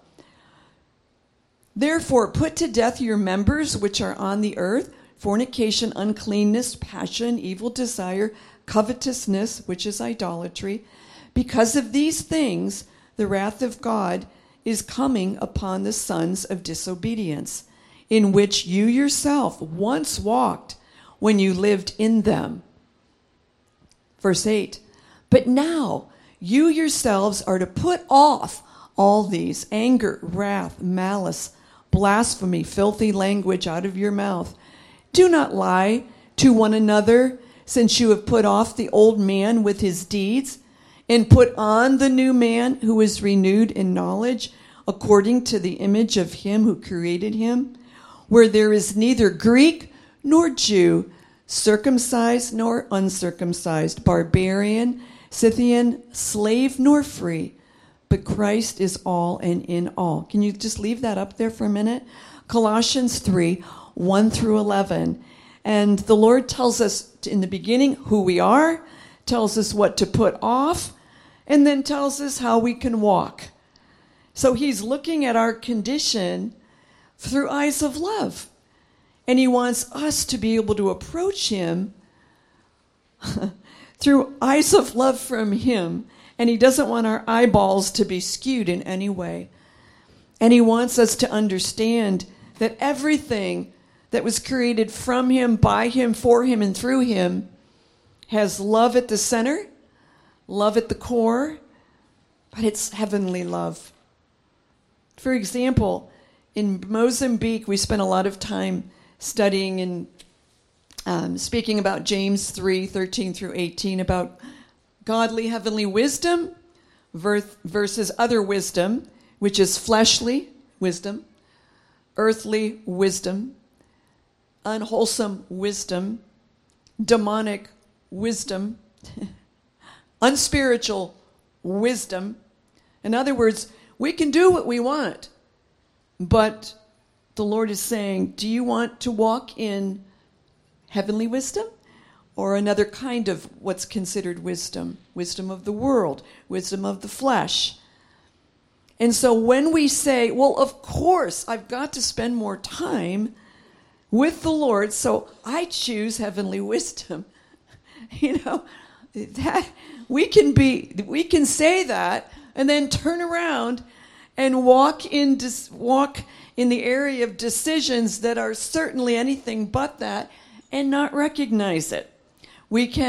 Therefore, put to death your members which are on the earth: fornication, uncleanness, passion, evil desire, covetousness, which is idolatry. Because of these things, the wrath of God is coming upon the sons of disobedience, in which you yourself once walked when you lived in them. Verse eight, but now you yourselves are to put off all these: anger, wrath, malice, blasphemy, filthy language out of your mouth. Do not lie to one another, since you have put off the old man with his deeds, and put on the new man, who is renewed in knowledge, according to the image of him who created him, where there is neither Greek nor Jew, circumcised nor uncircumcised, barbarian, Scythian, slave nor free, but Christ is all and in all. Can you just leave that up there for a minute? Colossians three, one through eleven. And the Lord tells us in the beginning who we are, tells us what to put off, and then tells us how we can walk. So he's looking at our condition through eyes of love. And he wants us to be able to approach him through eyes of love from him. And he doesn't want our eyeballs to be skewed in any way. And he wants us to understand that everything that was created from him, by him, for him, and through him has love at the center, love at the core, but it's heavenly love. For example, in Mozambique, we spent a lot of time studying and um, speaking about James three, thirteen through eighteen, about godly heavenly wisdom versus other wisdom, which is fleshly wisdom, earthly wisdom, unwholesome wisdom, demonic wisdom, unspiritual wisdom. In other words, we can do what we want, but the Lord is saying, do you want to walk in heavenly wisdom or another kind of what's considered wisdom? Wisdom of the world, wisdom of the flesh. And so when we say, well, of course, I've got to spend more time with the Lord, so I choose heavenly wisdom. You know, that we can be, we can say that and then turn around and walk in, walk in the area of decisions that are certainly anything but that and not recognize it. We can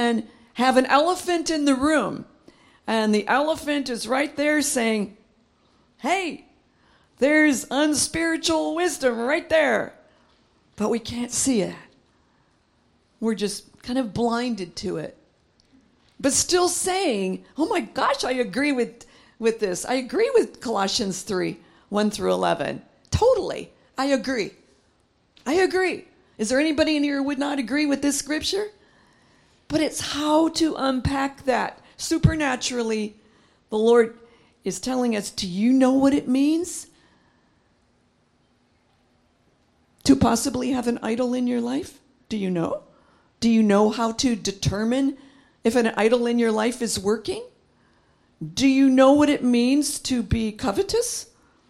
have an elephant in the room, and the elephant is right there saying, hey, there's unspiritual wisdom right there. But we can't see it. We're just kind of blinded to it. But still saying, oh my gosh, I agree with, with this. I agree with Colossians three, one through eleven. Totally. I agree. I agree. Is there anybody in here who would not agree with this scripture? But it's how to unpack that. Supernaturally, the Lord is telling us, do you know what it means to possibly have an idol in your life? Do you know? Do you know how to determine if an idol in your life is working? Do you know what it means to be covetous?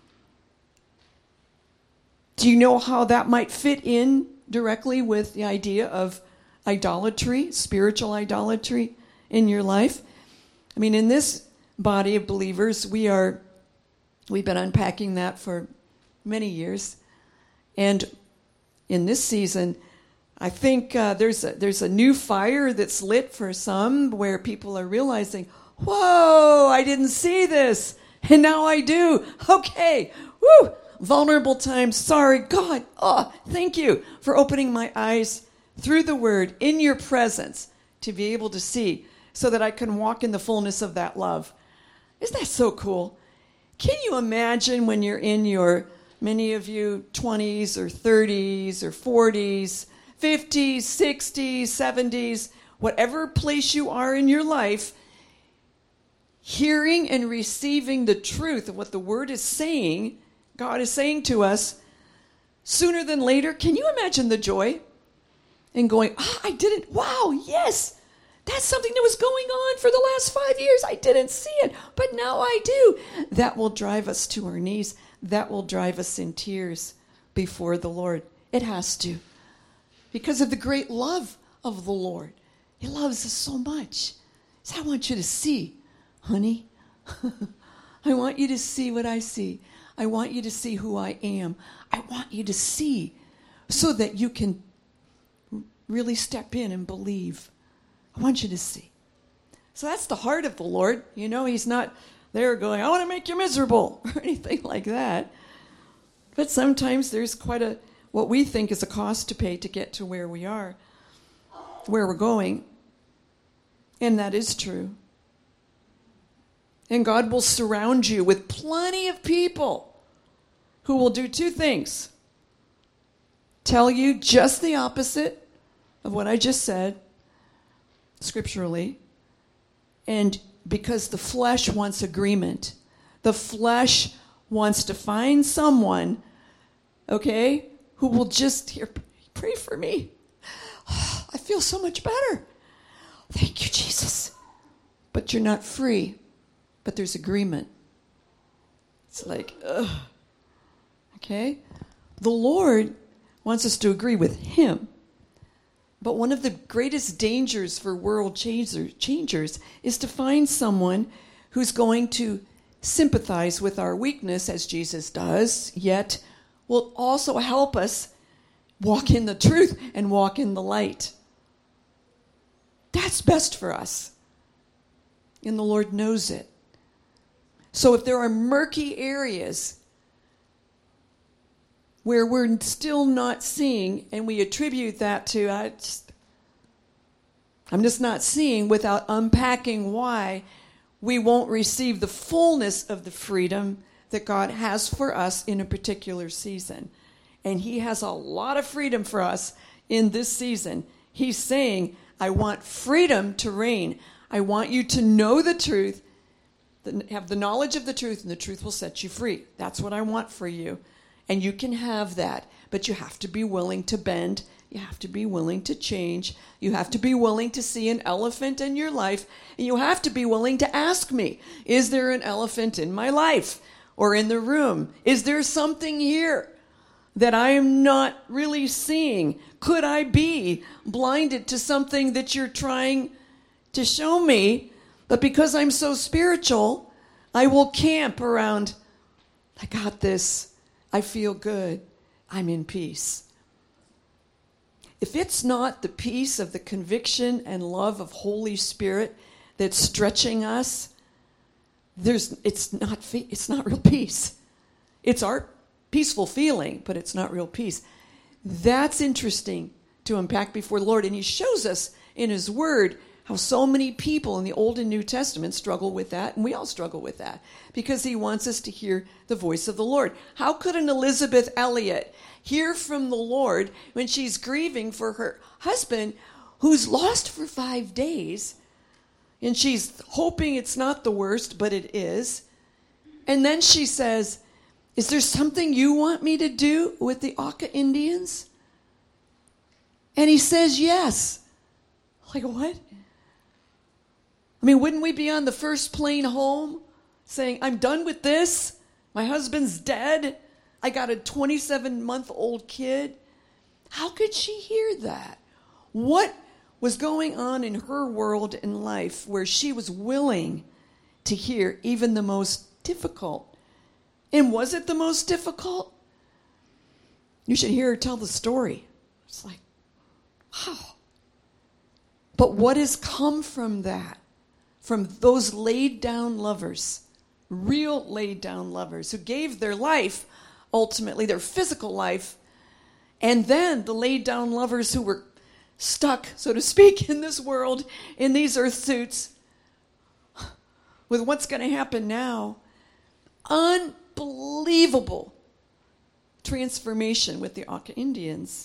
Do you know how that might fit in directly with the idea of idolatry, spiritual idolatry in your life? I mean, in this body of believers, we are, we've been unpacking that for many years. And in this season, I think uh, there's a, there's a new fire that's lit for some where people are realizing, whoa, I didn't see this, and now I do. Okay, woo, vulnerable times. Sorry, God. Oh, thank you for opening my eyes through the Word in your presence to be able to see so that I can walk in the fullness of that love. Isn't that so cool? Can you imagine when you're in your, many of you, twenties or thirties or forties, fifties, sixties, seventies, whatever place you are in your life, hearing and receiving the truth of what the Word is saying, God is saying to us, sooner than later? Can you imagine the joy? And going, ah, I didn't, wow, yes, that's something that was going on for the last five years. I didn't see it, but now I do. That will drive us to our knees. That will drive us in tears before the Lord. It has to. Because of the great love of the Lord. He loves us so much. So I want you to see, honey. I want you to see what I see. I want you to see who I am. I want you to see so that you can really step in and believe. I want you to see. So that's the heart of the Lord. You know, he's not there going, I want to make you miserable or anything like that. But sometimes there's quite a, what we think is a cost to pay to get to where we are, where we're going. And that is true. And God will surround you with plenty of people who will do two things. Tell you just the opposite of what I just said, scripturally, and because the flesh wants agreement. The flesh wants to find someone, okay, who will just, here, pray for me. Oh, I feel so much better. Thank you, Jesus. But you're not free, but there's agreement. It's like, ugh. Okay? The Lord wants us to agree with him. But one of the greatest dangers for world changer, changers is to find someone who's going to sympathize with our weakness, as Jesus does, yet will also help us walk in the truth and walk in the light. That's best for us. And the Lord knows it. So if there are murky areas where we're still not seeing, and we attribute that to, I just, I'm just not seeing, without unpacking why, we won't receive the fullness of the freedom that God has for us in a particular season. And he has a lot of freedom for us in this season. He's saying, I want freedom to reign. I want you to know the truth, have the knowledge of the truth, and the truth will set you free. That's what I want for you. And you can have that, but you have to be willing to bend. You have to be willing to change. You have to be willing to see an elephant in your life. And you have to be willing to ask me, is there an elephant in my life or in the room? Is there something here that I am not really seeing? Could I be blinded to something that you're trying to show me? But because I'm so spiritual, I will camp around, I got this. I feel good. I'm in peace. if it's not the peace of the conviction and love of Holy Spirit that's stretching us, there's it's not it's not real peace. It's our peaceful feeling, but it's not real peace. That's interesting to unpack before the Lord. And he shows us in his word how so many people in the Old and New Testament struggle with that, and we all struggle with that, because he wants us to hear the voice of the Lord. How could an Elizabeth Elliot hear from the Lord when she's grieving for her husband who's lost for five days, and she's hoping it's not the worst, but it is, and then she says, is there something you want me to do with the Auca Indians? And he says yes. Like, what? I mean, wouldn't we be on the first plane home saying, I'm done with this. My husband's dead. I got a twenty-seven-month-old kid. How could she hear that? What was going on in her world and life where she was willing to hear even the most difficult? And was it the most difficult? You should hear her tell the story. It's like, wow. But what has come from that? From those laid down lovers, real laid down lovers who gave their life, ultimately their physical life, and then the laid down lovers who were stuck, so to speak, in this world, in these earth suits, with what's going to happen now. Unbelievable transformation with the Auca Indians.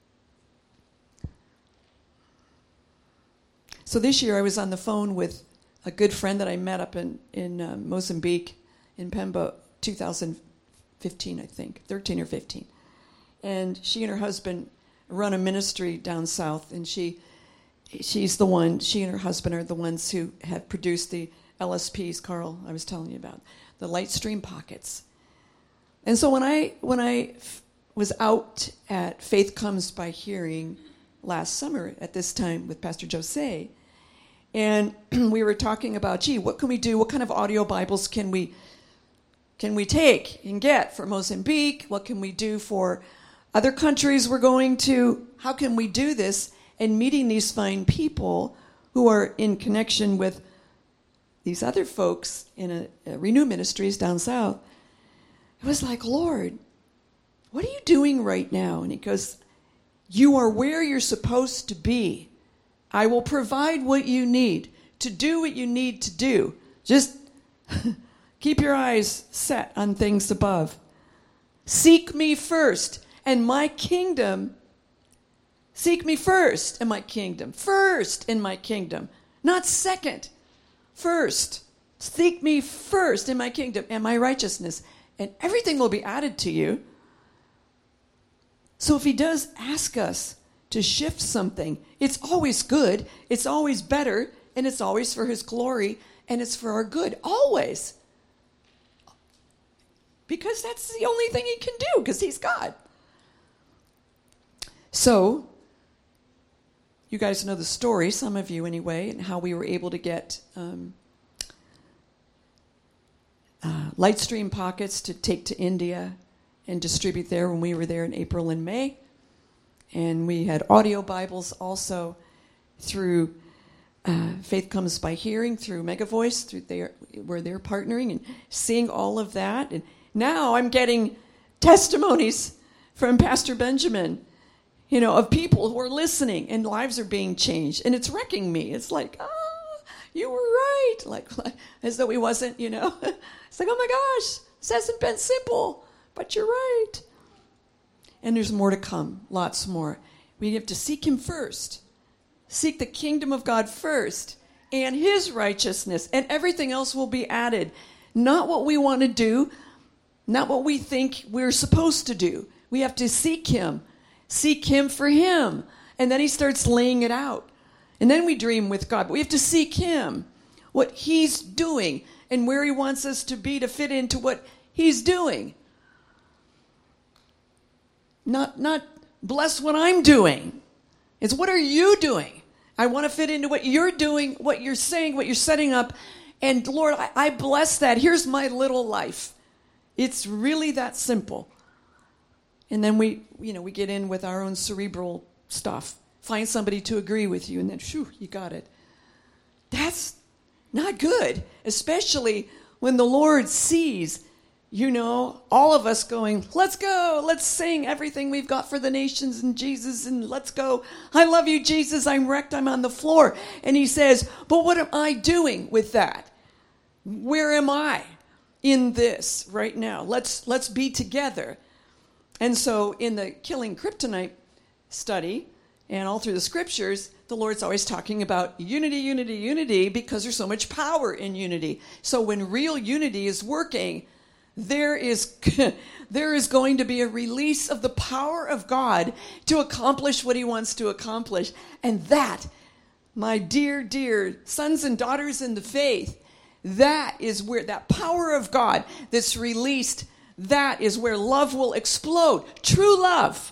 So this year I was on the phone with a good friend that I met up in, in uh, Mozambique, in Pemba, two thousand fifteen, I think, thirteen or fifteen. And she and her husband run a ministry down south, and she she's the one, she and her husband are the ones who have produced the L S Ps, Carl, I was telling you about, the light stream pockets. And so when I when I f- was out at Faith Comes by Hearing last summer at this time with Pastor Jose, and we were talking about, gee, what can we do? What kind of audio Bibles can we can we take and get for Mozambique? What can we do for other countries we're going to? How can we do this? And meeting these fine people who are in connection with these other folks in a, a Renew Ministries down south, it was like, Lord, what are you doing right now? And he goes, you are where you're supposed to be. I will provide what you need to do what you need to do. Just keep your eyes set on things above. Seek me first and my kingdom. Seek me first in my kingdom. First in my kingdom. Not second. First. Seek me first in my kingdom and my righteousness. And everything will be added to you. So if he does ask us to shift something, it's always good, it's always better, and it's always for his glory, and it's for our good, always. Because that's the only thing he can do, because he's God. So, you guys know the story, some of you anyway, and how we were able to get um, uh, Lightstream pockets to take to India and distribute there when we were there in April and May. And we had audio Bibles also through uh, Faith Comes by Hearing, through Megavoice, through their, where they're partnering and seeing all of that. And now I'm getting testimonies from Pastor Benjamin, you know, of people who are listening and lives are being changed. And it's wrecking me. It's like, ah, you were right. Like, like as though he wasn't, you know. It's like, oh my gosh, this hasn't been simple, but you're right. And there's more to come, lots more. We have to seek him first. Seek the kingdom of God first and his righteousness, and everything else will be added. Not what we want to do, not what we think we're supposed to do. We have to seek him. Seek him for him. And then he starts laying it out. And then we dream with God. But we have to seek him, what he's doing, and where he wants us to be to fit into what he's doing. Not, not bless what I'm doing. It's what are you doing? I want to fit into what you're doing, what you're saying, what you're setting up. And Lord, I, I bless that. Here's my little life. It's really that simple. And then we, you know, we get in with our own cerebral stuff. Find somebody to agree with you, and then, shoo, you got it. That's not good, especially when the Lord sees, you know, all of us going, let's go, let's sing everything we've got for the nations and Jesus, and let's go. I love you, Jesus. I'm wrecked. I'm on the floor. And he says, but what am I doing with that? Where am I in this right now? Let's let's be together. And so in the Killing Kryptonite study and all through the scriptures, the Lord's always talking about unity, unity, unity, because there's so much power in unity. So when real unity is working, there is there is going to be a release of the power of God to accomplish what he wants to accomplish. And that, my dear, dear sons and daughters in the faith, that is where that power of God that's released, that is where love will explode. True love.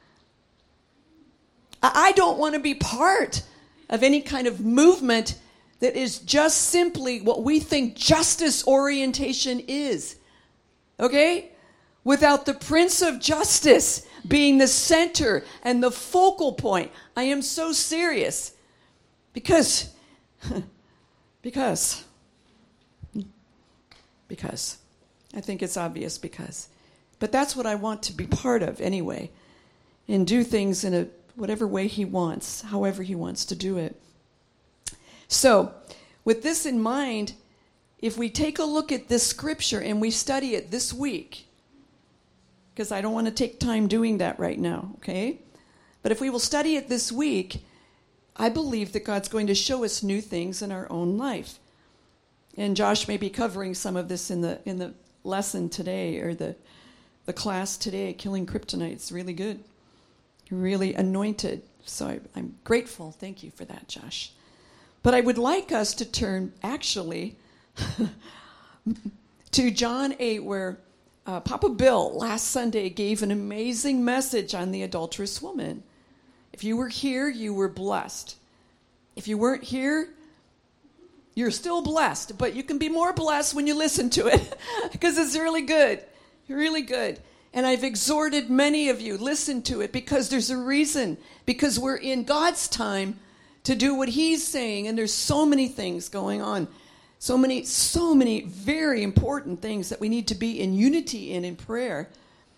I don't want to be part of any kind of movement that is just simply what we think justice orientation is. Okay? Without the Prince of Justice being the center and the focal point. I am so serious. Because, because, because. I think it's obvious because. But that's what I want to be part of anyway. And do things in a whatever way he wants, however he wants to do it. So, with this in mind, if we take a look at this scripture and we study it this week, because I don't want to take time doing that right now, okay? But if we will study it this week, I believe that God's going to show us new things in our own life. And Josh may be covering some of this in the in the lesson today, or the the class today, Killing Kryptonite. It's really good. Really anointed. So I, I'm grateful. Thank you for that, Josh. But I would like us to turn, actually, to John eight, where uh, Papa Bill last Sunday gave an amazing message on the adulterous woman. If you were here, you were blessed. If you weren't here, you're still blessed. But you can be more blessed when you listen to it, because it's really good. Really good. And I've exhorted many of you, listen to it, because there's a reason. Because we're in God's time to do what he's saying. And there's so many things going on. So many, so many very important things that we need to be in unity in, in prayer.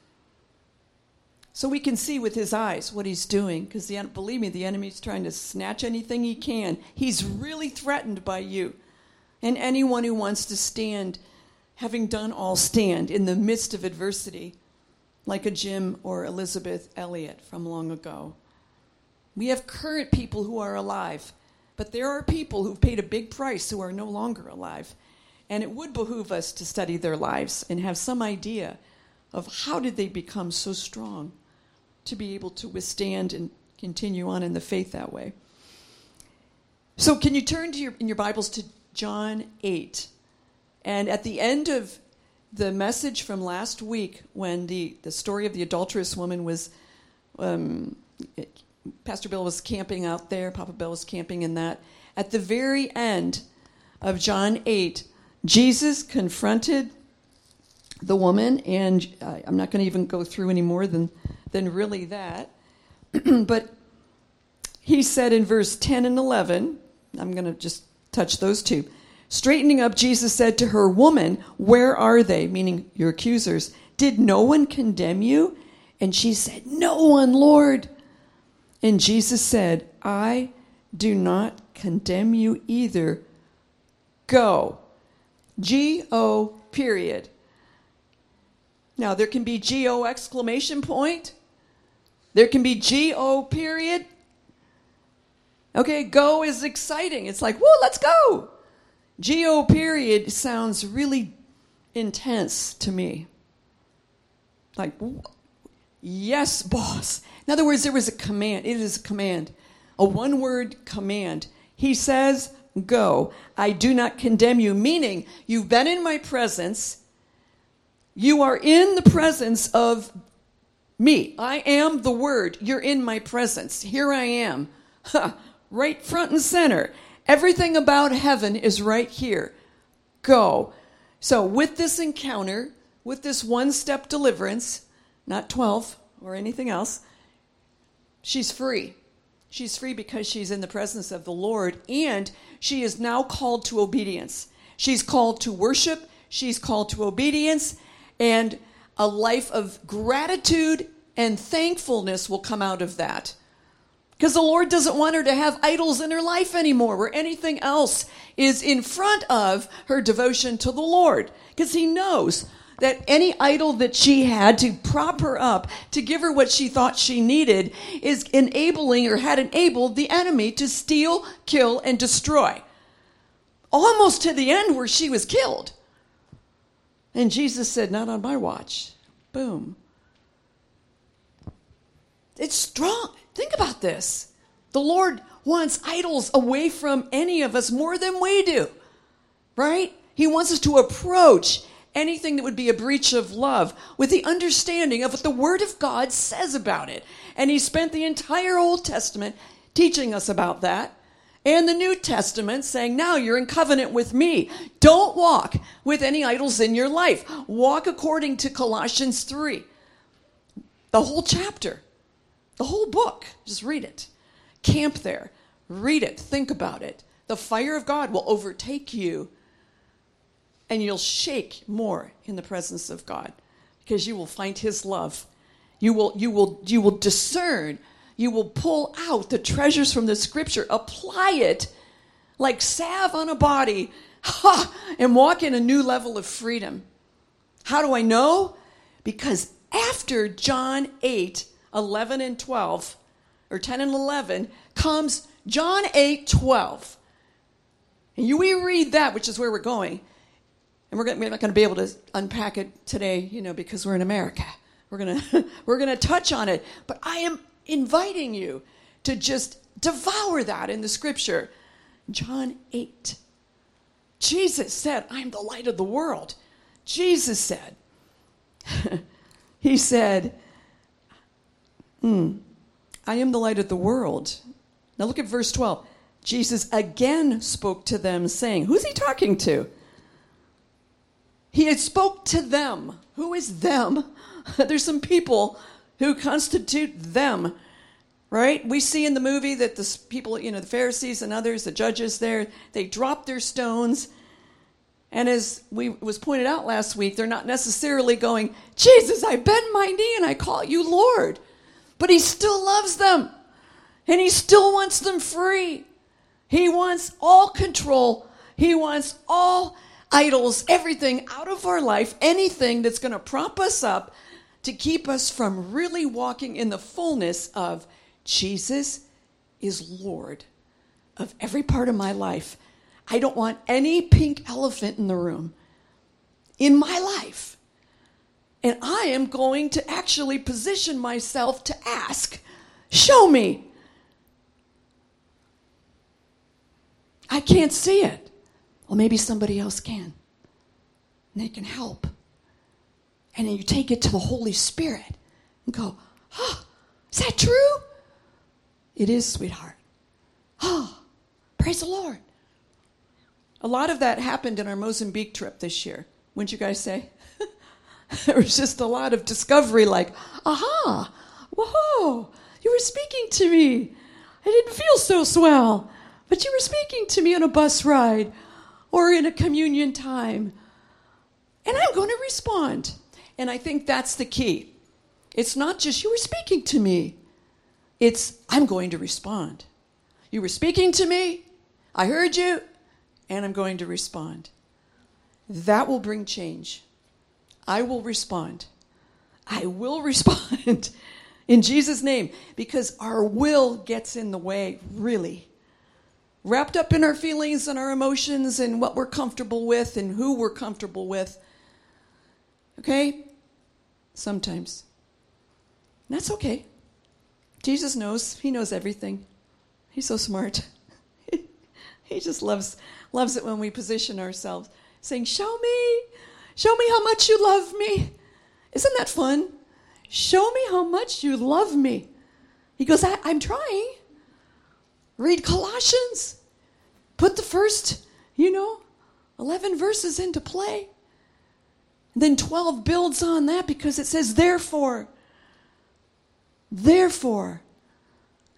So we can see with his eyes what he's doing. Because believe me, the enemy's trying to snatch anything he can. He's really threatened by you. And anyone who wants to stand, having done all, stand in the midst of adversity. Like a Jim or Elizabeth Elliot from long ago. We have current people who are alive, but there are people who've paid a big price who are no longer alive. And it would behoove us to study their lives and have some idea of how did they become so strong to be able to withstand and continue on in the faith that way. So can you turn to your, in your Bibles to John eight? And at the end of the message from last week, when the, the story of the adulterous woman was, um, it, Pastor Bill was camping out there, Papa Bill was camping in that. At the very end of John eight, Jesus confronted the woman, and uh, I'm not going to even go through any more than, than really that. But he said in verse ten and eleven, I'm going to just touch those two. Straightening up, Jesus said to her, "Woman, where are they?" Meaning your accusers. "Did no one condemn you?" And she said, "No one, Lord." And Jesus said, "I do not condemn you either. Go." G O period. Now, there can be G O exclamation point. There can be G O period. Okay, go is exciting. It's like, whoa, let's go. G O period sounds really intense to me. Like, yes, boss. In other words, there was a command. It is a command. A one-word command. He says, go. I do not condemn you. Meaning, you've been in my presence. You are in the presence of me. I am the Word. You're in my presence. Here I am. Ha, right front and center. Everything about heaven is right here. Go. So with this encounter, with this one-step deliverance, not twelve or anything else, She's free. She's free because she's in the presence of the Lord, and she is now called to obedience. She's called to worship. She's called to obedience, and a life of gratitude and thankfulness will come out of that. Because the Lord doesn't want her to have idols in her life anymore, where anything else is in front of her devotion to the Lord. Because he knows that any idol that she had to prop her up, to give her what she thought she needed, is enabling or had enabled the enemy to steal, kill, and destroy. Almost to the end where she was killed. And Jesus said, not on my watch. Boom. It's strong. Think about this. The Lord wants idols away from any of us more than we do. Right? He wants us to approach anything that would be a breach of love with the understanding of what the Word of God says about it. And he spent the entire Old Testament teaching us about that. And the New Testament saying, now you're in covenant with me. Don't walk with any idols in your life. Walk according to Colossians three. The whole chapter. The whole book. Just read it. Camp there. Read it. Think about it. The fire of God will overtake you, and you'll shake more in the presence of God because you will find his love. You will, you will, you will discern. You will pull out the treasures from the scripture, apply it like salve on a body, ha, and walk in a new level of freedom. How do I know? Because after John eight, eleven and twelve, or ten and eleven, comes John eight, twelve. And you, we read that, which is where we're going. And we're, gonna, we're not going to be able to unpack it today, you know, because we're in America. We're going to we're going to touch on it. But I am inviting you to just devour that in the scripture. John eight. Jesus said, I am the light of the world. Jesus said, he said, mm, I am the light of the world. Now look at verse twelve. Jesus again spoke to them, saying, who's he talking to? He had spoke to them. Who is them? There's some people who constitute them, right? We see in the movie that the people, you know, the Pharisees and others, the judges there, they drop their stones. And as we was pointed out last week, they're not necessarily going, Jesus, I bend my knee and I call you Lord. But he still loves them. And he still wants them free. He wants all control. He wants all idols, everything out of our life, anything that's going to prop us up to keep us from really walking in the fullness of Jesus is Lord of every part of my life. I don't want any pink elephant in the room in my life. And I am going to actually position myself to ask, show me. I can't see it. Well, maybe somebody else can. And they can help. And then you take it to the Holy Spirit and go, oh, is that true? It is, sweetheart. Oh, praise the Lord. A lot of that happened in our Mozambique trip this year. Wouldn't you guys say? There was just a lot of discovery like, aha, whoa, you were speaking to me. I didn't feel so swell, but you were speaking to me on a bus ride or in a communion time. And I'm going to respond. And I think that's the key. It's not just you were speaking to me. It's I'm going to respond. You were speaking to me. I heard you. And I'm going to respond. That will bring change. I will respond. I will respond in Jesus' name. Because our will gets in the way, really. Wrapped up in our feelings and our emotions and what we're comfortable with and who we're comfortable with. Okay? Sometimes. And that's okay. Jesus knows. He knows everything. He's so smart. He just loves loves it when we position ourselves, saying, show me. Show me how much you love me. Isn't that fun? Show me how much you love me. He goes, I, I'm trying. Read Colossians. Put the first, you know, eleven verses into play. And then twelve builds on that because it says, therefore, therefore,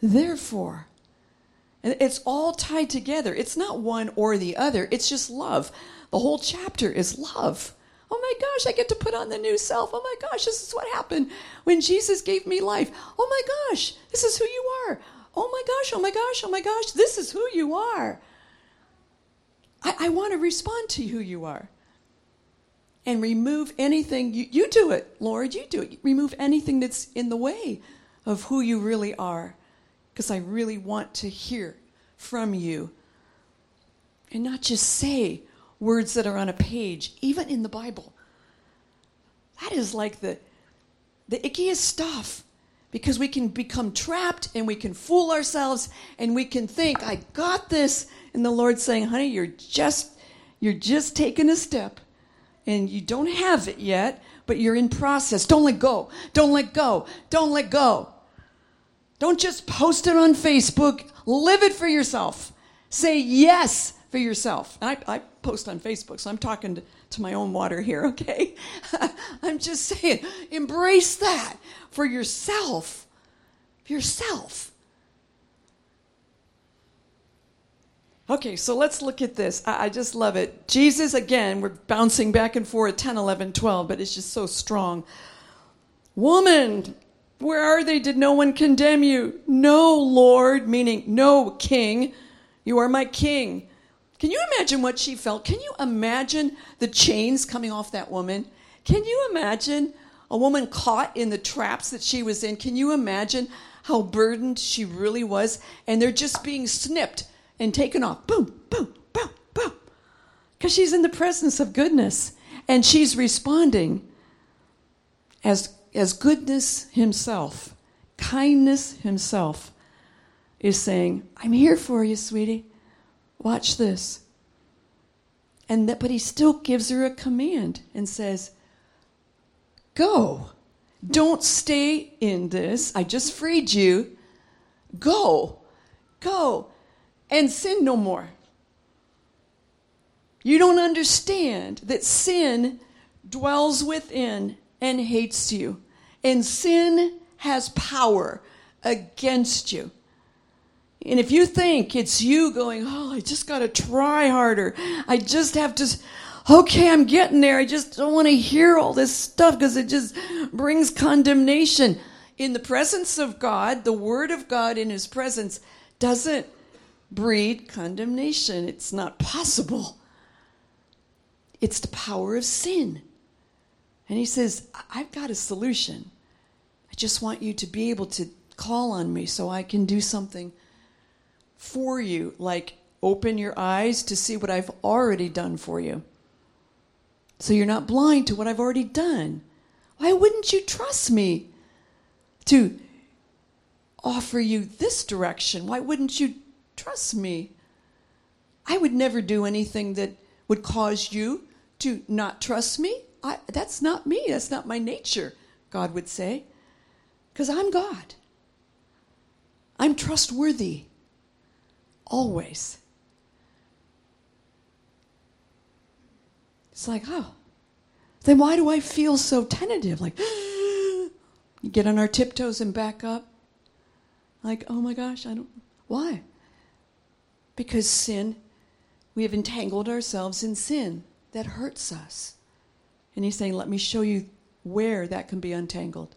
Therefore. And it's all tied together. It's not one or the other. It's just love. The whole chapter is love. Oh my gosh, I get to put on the new self. Oh my gosh, this is what happened when Jesus gave me life. Oh my gosh, this is who you are. Oh my gosh, oh my gosh, oh my gosh, this is who you are. I, I want to respond to who you are. And remove anything. You, you do it, Lord, you do it. Remove anything that's in the way of who you really are. Because I really want to hear from you. And not just say words that are on a page, even in the Bible. That is like the, the ickiest stuff. Because we can become trapped and we can fool ourselves and we can think, I got this. And the Lord's saying, honey, you're just, you're just taking a step. And you don't have it yet, but you're in process. Don't let go. Don't let go. Don't let go. Don't just post it on Facebook. Live it for yourself. Say yes for yourself. And I, I post on Facebook, so I'm talking to, to my own water here, okay? I'm just saying, embrace that for yourself. For yourself. Okay, so let's look at this. I, I just love it. Jesus, again, we're bouncing back and forth, ten, eleven, twelve, but it's just so strong. Woman, where are they? Did no one condemn you? No, Lord, meaning no, King. You are my King. Can you imagine what she felt? Can you imagine the chains coming off that woman? Can you imagine a woman caught in the traps that she was in? Can you imagine how burdened she really was? And they're just being snipped and taken off. Boom, boom, boom, boom. Because she's in the presence of goodness. And she's responding as, as goodness himself, kindness himself is saying, I'm here for you, sweetie. Watch this. And that, but he still gives her a command and says, go. Don't stay in this. I just freed you. Go. Go. And sin no more. You don't understand that sin dwells within and hates you. And sin has power against you. And if you think it's you going, oh, I just got to try harder. I just have to, okay, I'm getting there. I just don't want to hear all this stuff because it just brings condemnation. In the presence of God, the Word of God in His presence doesn't breed condemnation. It's not possible. It's the power of sin. And He says, I've got a solution. I just want you to be able to call on me so I can do something for you, like open your eyes to see what I've already done for you. So you're not blind to what I've already done. Why wouldn't you trust me to offer you this direction? Why wouldn't you trust me? I would never do anything that would cause you to not trust me. I, that's not me. That's not my nature, God would say. Because I'm God. I'm trustworthy. Always. It's like, oh, then why do I feel so tentative? Like, you get on our tiptoes and back up. Like, oh my gosh, I don't, why? Because sin, we have entangled ourselves in sin that hurts us. And He's saying, let me show you where that can be untangled.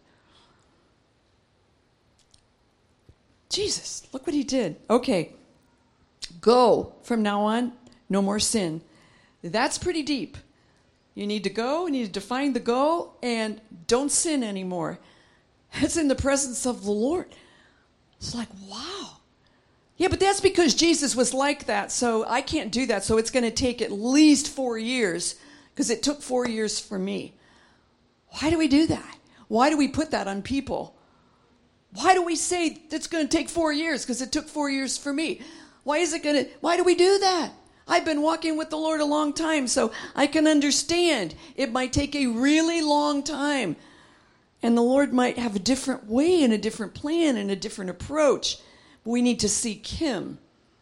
Jesus, look what He did. Okay. Go from now on, no more sin. That's pretty deep. You need to go, you need to define the go, and don't sin anymore. It's in the presence of the Lord. It's like, wow. Yeah, but that's because Jesus was like that, so I can't do that, so it's going to take at least four years, because it took four years for me. Why do we do that? Why do we put that on people? Why do we say it's going to take four years, because it took four years for me? Why is it going to, why do we do that? I've been walking with the Lord a long time, so I can understand it might take a really long time. And the Lord might have a different way and a different plan and a different approach. But we need to seek Him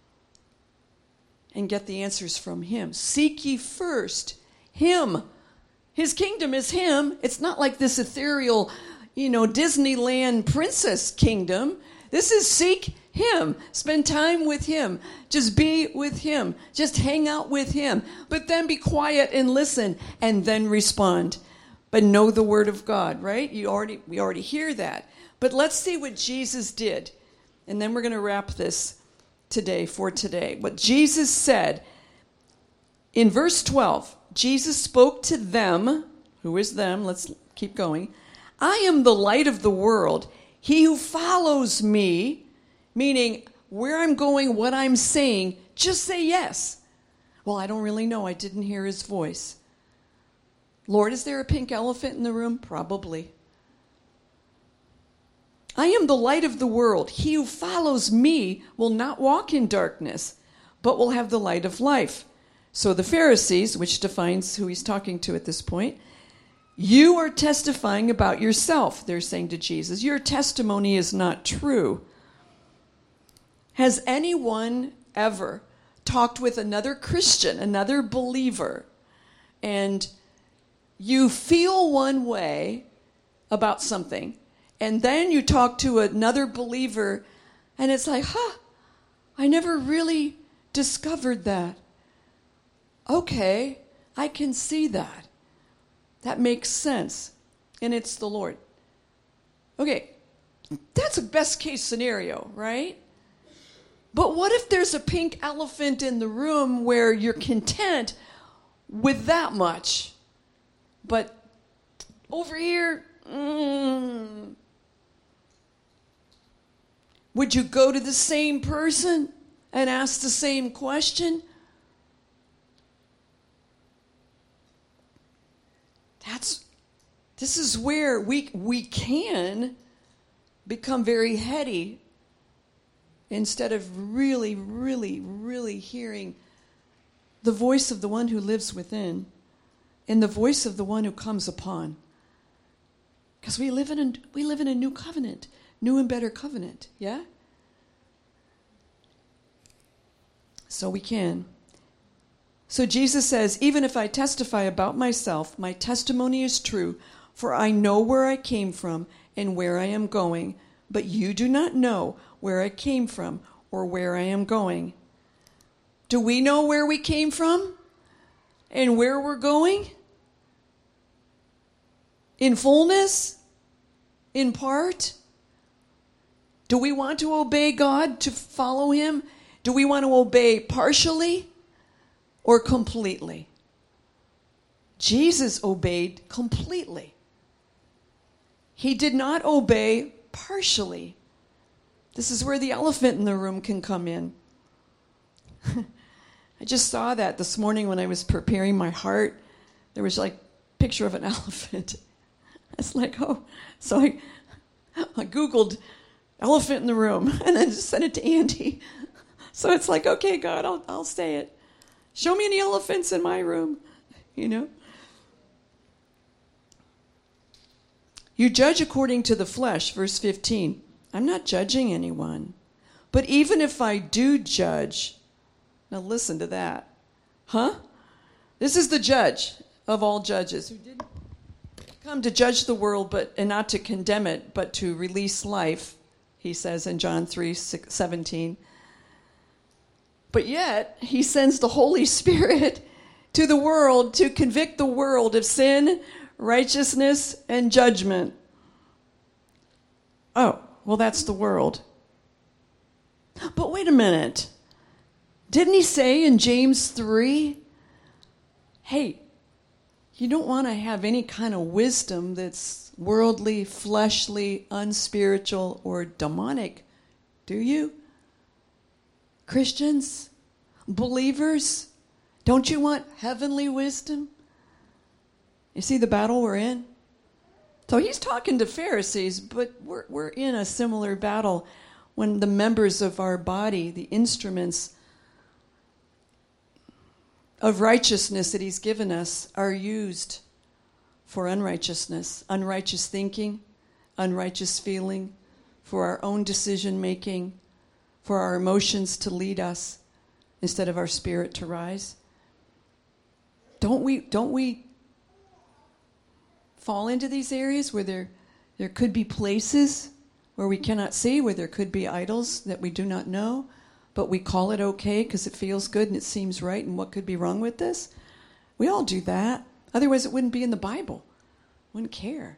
and get the answers from Him. Seek ye first Him. His kingdom is Him. It's not like this ethereal, you know, Disneyland princess kingdom. This is seek him. Spend time with him. Just be with him. Just hang out with him. But then be quiet and listen and then respond. But know the word of God, right? You already we already hear that. But let's see what Jesus did. And then we're going to wrap this today for today. What Jesus said in verse twelve, Jesus spoke to them. Who is them? Let's keep going. I am the light of the world. He who follows me, meaning where I'm going, what I'm saying, just say yes. Well, I don't really know. I didn't hear his voice. Lord, is there a pink elephant in the room? Probably. I am the light of the world. He who follows me will not walk in darkness, but will have the light of life. So the Pharisees, which defines who he's talking to at this point, you are testifying about yourself, they're saying to Jesus. Your testimony is not true. Has anyone ever talked with another Christian, another believer, and you feel one way about something, and then you talk to another believer, and it's like, huh, I never really discovered that. Okay, I can see that. That makes sense. And it's the Lord. Okay, that's a best case scenario, right? But what if there's a pink elephant in the room where you're content with that much? But over here, mm, would you go to the same person and ask the same question? That's, this is where we we can become very heady instead of really, really, really hearing the voice of the one who lives within and the voice of the one who comes upon. Because we live in a we live in a new covenant, new and better covenant, yeah? So we can. So Jesus says, even if I testify about myself, my testimony is true, for I know where I came from and where I am going, but you do not know where I came from or where I am going. Do we know where we came from and where we're going? In fullness? In part? Do we want to obey God, to follow him? Do we want to obey partially or completely? Jesus obeyed completely. He did not obey partially. This is where the elephant in the room can come in. I just saw that this morning when I was preparing my heart. There was like a picture of an elephant. I was like, oh. So I, I Googled elephant in the room and then just sent it to Andy. So it's like, okay, God, I'll, I'll say it. Show me any elephants in my room, you know. You judge according to the flesh, verse fifteen. I'm not judging anyone. But even if I do judge, now listen to that. Huh? This is the judge of all judges who didn't come to judge the world but and not to condemn it, but to release life, he says in John three seventeen. But yet, he sends the Holy Spirit to the world to convict the world of sin, righteousness, and judgment. Oh, well, that's the world. But wait a minute. Didn't he say in James three, hey, you don't want to have any kind of wisdom that's worldly, fleshly, unspiritual, or demonic, do you? Christians, believers, don't you want heavenly wisdom? You see the battle we're in? So he's talking to Pharisees, but we're, we're in a similar battle when the members of our body, the instruments of righteousness that he's given us, are used for unrighteousness, unrighteous thinking, unrighteous feeling, for our own decision making, for our emotions to lead us instead of our spirit to rise. Don't we don't we fall into these areas where there there could be places where we cannot see, where there could be idols that we do not know, but we call it okay because it feels good and it seems right, and what could be wrong with this? We all do that. Otherwise, it wouldn't be in the Bible. Wouldn't care.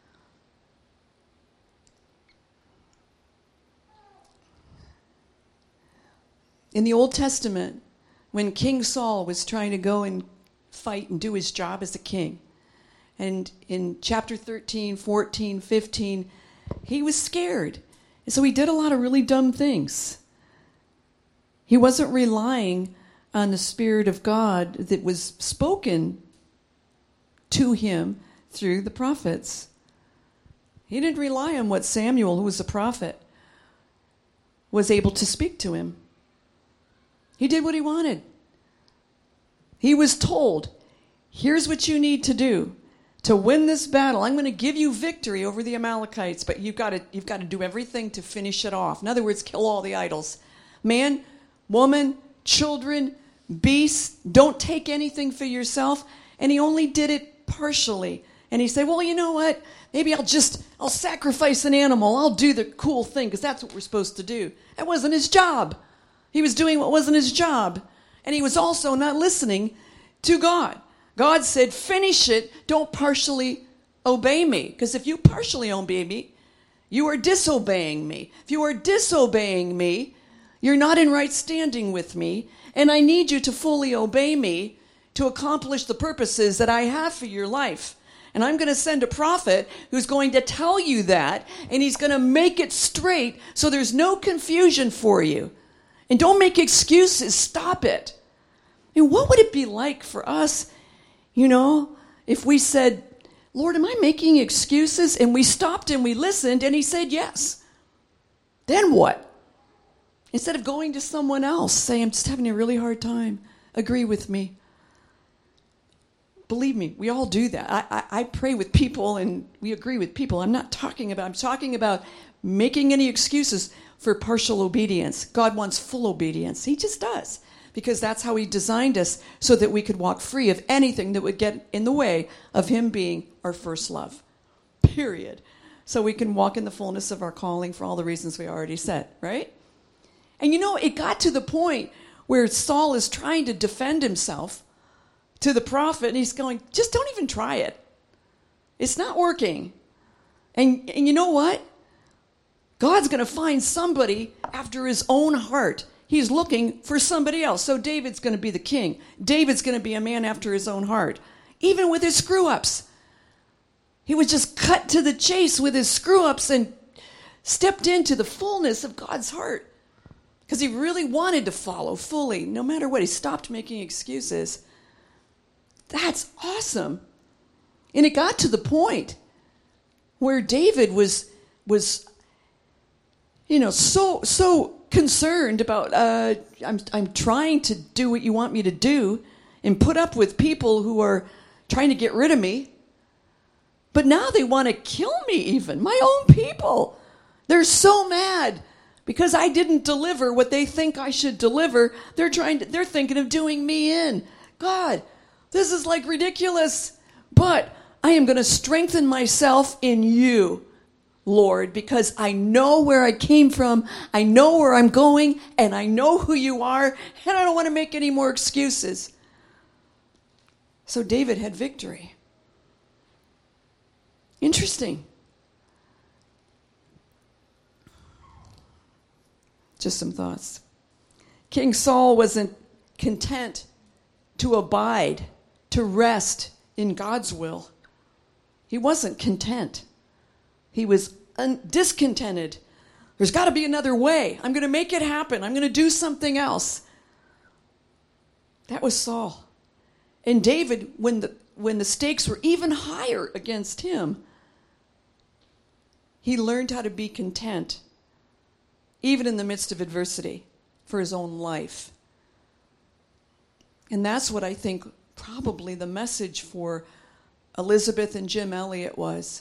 In the Old Testament, when King Saul was trying to go and fight and do his job as a king, and in chapter thirteen, fourteen, fifteen, he was scared. And so he did a lot of really dumb things. He wasn't relying on the Spirit of God that was spoken to him through the prophets. He didn't rely on what Samuel, who was a prophet, was able to speak to him. He did what he wanted. He was told, here's what you need to do to win this battle. I'm going to give you victory over the Amalekites, but you've got to, you've got to do everything to finish it off. In other words, kill all the idols. Man, woman, children, beasts, don't take anything for yourself. And he only did it partially. And he said, well, you know what? Maybe I'll just, I'll sacrifice an animal. I'll do the cool thing because that's what we're supposed to do. That wasn't his job. He was doing what wasn't his job. And he was also not listening to God. God said, finish it. Don't partially obey me. Because if you partially obey me, you are disobeying me. If you are disobeying me, you're not in right standing with me. And I need you to fully obey me to accomplish the purposes that I have for your life. And I'm going to send a prophet who's going to tell you that. And he's going to make it straight so there's no confusion for you. And don't make excuses. Stop it. And what would it be like for us, you know, if we said, Lord, am I making excuses? And we stopped and we listened and he said yes. Then what? Instead of going to someone else, say, I'm just having a really hard time. Agree with me. Believe me, we all do that. I, I, I pray with people and we agree with people. I'm not talking about, I'm talking about making any excuses for partial obedience. God wants full obedience. He just does. Because that's how he designed us, so that we could walk free of anything that would get in the way of him being our first love. Period. So we can walk in the fullness of our calling for all the reasons we already said, right? And you know, it got to the point where Saul is trying to defend himself to the prophet, and he's going, just don't even try it. It's not working. And, and you know what? God's going to find somebody after his own heart. He's looking for somebody else. So David's going to be the king. David's going to be a man after his own heart. Even with his screw-ups. He was just cut to the chase with his screw-ups and stepped into the fullness of God's heart. Because he really wanted to follow fully, no matter what. He stopped making excuses. That's awesome. And it got to the point where David was, was you know, so so concerned about, uh, I'm, I'm trying to do what you want me to do and put up with people who are trying to get rid of me. But now they want to kill me even, my own people. They're so mad because I didn't deliver what they think I should deliver. They're trying to, they're thinking of doing me in. God, this is like ridiculous. But I am going to strengthen myself in you, Lord, because I know where I came from, I know where I'm going, and I know who you are, and I don't want to make any more excuses. So David had victory. Interesting. Just some thoughts. King Saul wasn't content to abide, to rest in God's will. He wasn't content. He was un- discontented. There's got to be another way. I'm going to make it happen. I'm going to do something else. That was Saul. And David, when the, when the stakes were even higher against him, he learned how to be content, even in the midst of adversity, for his own life. And that's what I think probably the message for Elizabeth and Jim Elliot was.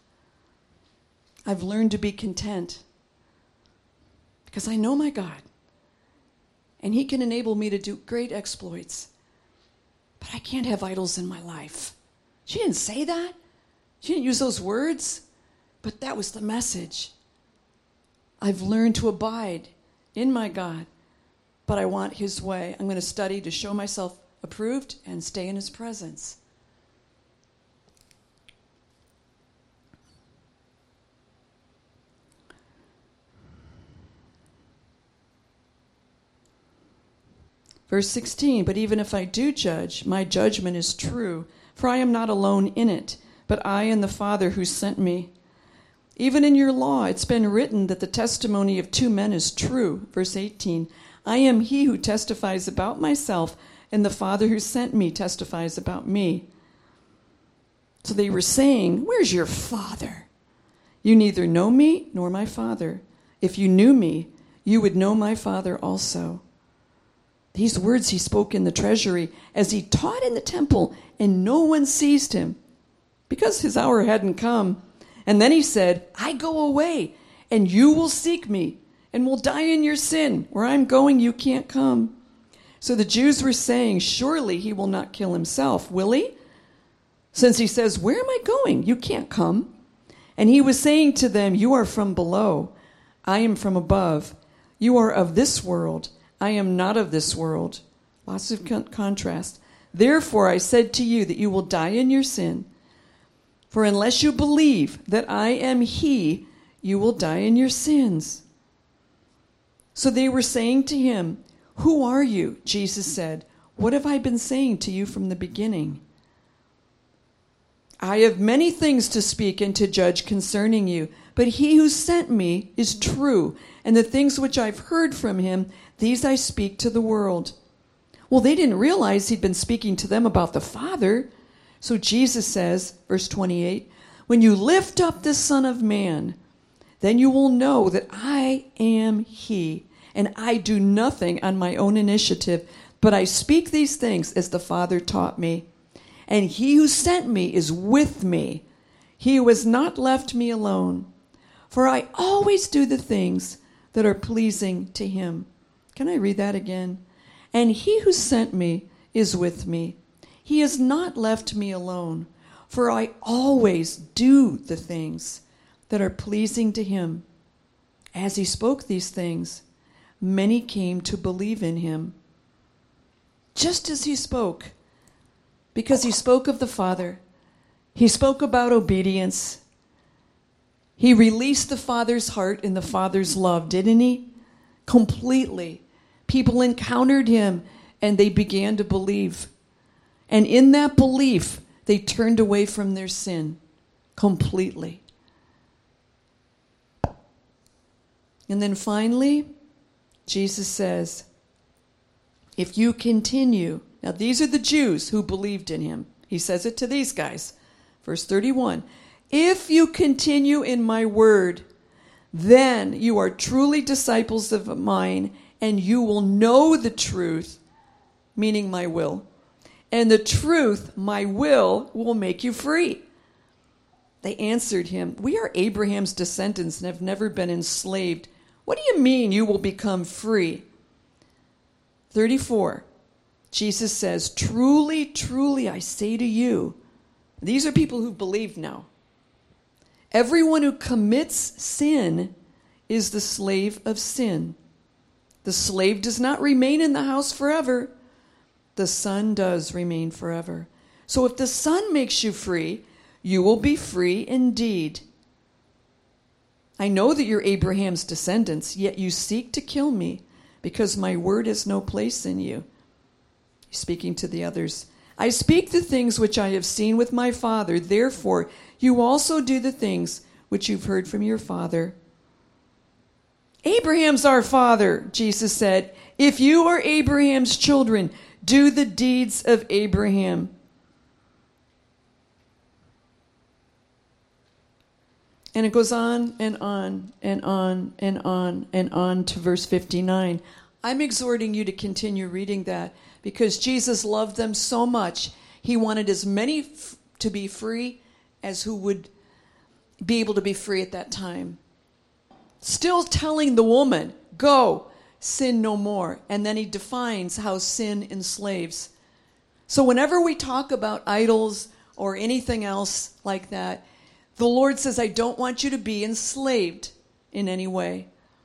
I've learned to be content because I know my God, and he can enable me to do great exploits. But I can't have idols in my life. She didn't say that. She didn't use those words, but that was the message. I've learned to abide in my God, but I want his way. I'm going to study to show myself approved and stay in his presence. Verse sixteen, but even if I do judge, my judgment is true, for I am not alone in it, but I and the Father who sent me. Even in your law, it's been written that the testimony of two men is true. Verse eighteen, I am he who testifies about myself, and the Father who sent me testifies about me. So they were saying, where's your Father? You neither know me nor my Father. If you knew me, you would know my Father also. These words he spoke in the treasury as he taught in the temple, and no one seized him because his hour hadn't come. And then he said, I go away, and you will seek me, and will die in your sin. Where I'm going, you can't come. So the Jews were saying, surely he will not kill himself, will he? Since he says, where am I going? You can't come. And he was saying to them, you are from below. I am from above. You are of this world. I am not of this world. Lots of con- contrast. Therefore I said to you that you will die in your sin. For unless you believe that I am he, you will die in your sins. So they were saying to him, who are you? Jesus said, what have I been saying to you from the beginning? I have many things to speak and to judge concerning you, but he who sent me is true, and the things which I've heard from him, these I speak to the world. Well, they didn't realize he'd been speaking to them about the Father. So Jesus says, verse twenty-eight, when you lift up the Son of Man, then you will know that I am he, and I do nothing on my own initiative, but I speak these things as the Father taught me. And he who sent me is with me. He who has not left me alone. For I always do the things that are pleasing to him. Can I read that again? And he who sent me is with me. He has not left me alone, for I always do the things that are pleasing to him. As he spoke these things, many came to believe in him. Just as he spoke, because he spoke of the Father, he spoke about obedience. He released the Father's heart and the Father's love, didn't he? Completely. People encountered him and they began to believe. And in that belief, they turned away from their sin completely. And then finally, Jesus says, if you continue, now these are the Jews who believed in him. He says it to these guys. Verse thirty-one, if you continue in my word, then you are truly disciples of mine, and you will know the truth, meaning my will. And the truth, my will, will make you free. They answered him, we are Abraham's descendants and have never been enslaved. What do you mean you will become free? thirty-four, Jesus says, truly, truly, I say to you, these are people who believe now. Everyone who commits sin is the slave of sin. The slave does not remain in the house forever. The Son does remain forever. So if the Son makes you free, you will be free indeed. I know that you're Abraham's descendants, yet you seek to kill me, because my word has no place in you. He's speaking to the others. I speak the things which I have seen with my Father. Therefore, you also do the things which you've heard from your father. Abraham's our father, Jesus said. If you are Abraham's children, do the deeds of Abraham. And it goes on and on and on and on and on to verse fifty-nine. I'm exhorting you to continue reading that because Jesus loved them so much. He wanted as many f- to be free as who would be able to be free at that time. Still telling the woman, go, sin no more. And then he defines how sin enslaves. So whenever we talk about idols or anything else like that, the Lord says, I don't want you to be enslaved in any way.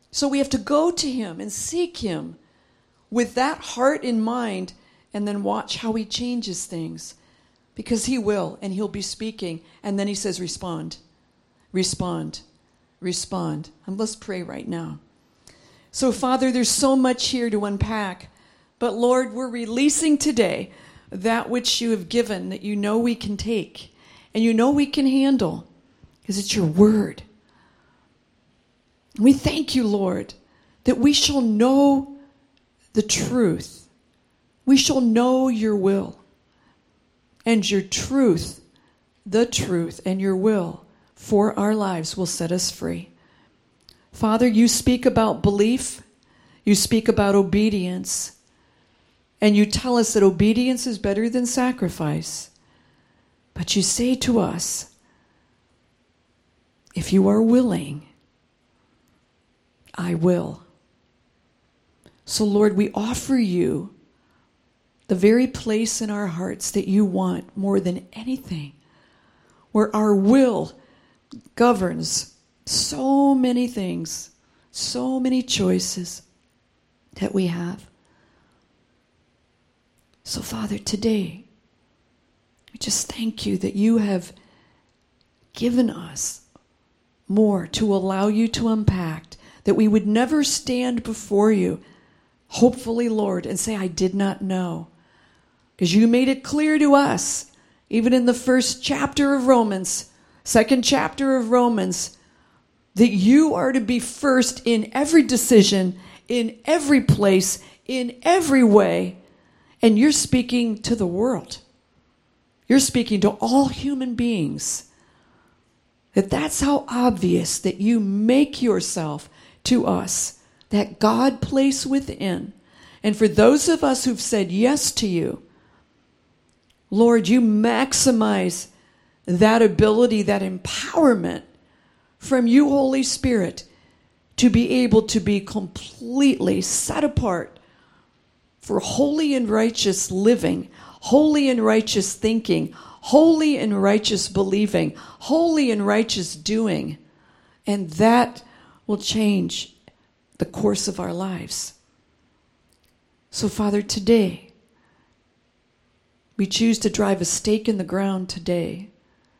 So we have to go to him and seek him with that heart in mind, and then watch how he changes things. Because he will, and he'll be speaking. And then he says, respond, respond, respond. And let's pray right now. So, Father, there's so much here to unpack. But, Lord, we're releasing today that which you have given, that you know we can take, and you know we can handle, because it's your word. We thank you, Lord, that we shall know the truth. We shall know your will. And your truth, the truth, and your will for our lives will set us free. Father, you speak about belief. You speak about obedience. And you tell us that obedience is better than sacrifice. But you say to us, if you are willing, I will. So, Lord, we offer you the very place in our hearts that you want more than anything, where our will governs so many things, so many choices that we have. So, Father, today, we just thank you that you have given us more to allow you to unpack, that we would never stand before you, hopefully, Lord, and say, I did not know. Because you made it clear to us, even in the first chapter of Romans, second chapter of Romans, that you are to be first in every decision, in every place, in every way. And you're speaking to the world. You're speaking to all human beings. That that's how obvious that you make yourself to us, that God place within. And for those of us who've said yes to you, Lord, you maximize that ability, that empowerment from you, Holy Spirit, to be able to be completely set apart for holy and righteous living, holy and righteous thinking, holy and righteous believing, holy and righteous doing. And that will change the course of our lives. So, Father, today, we choose to drive a stake in the ground today.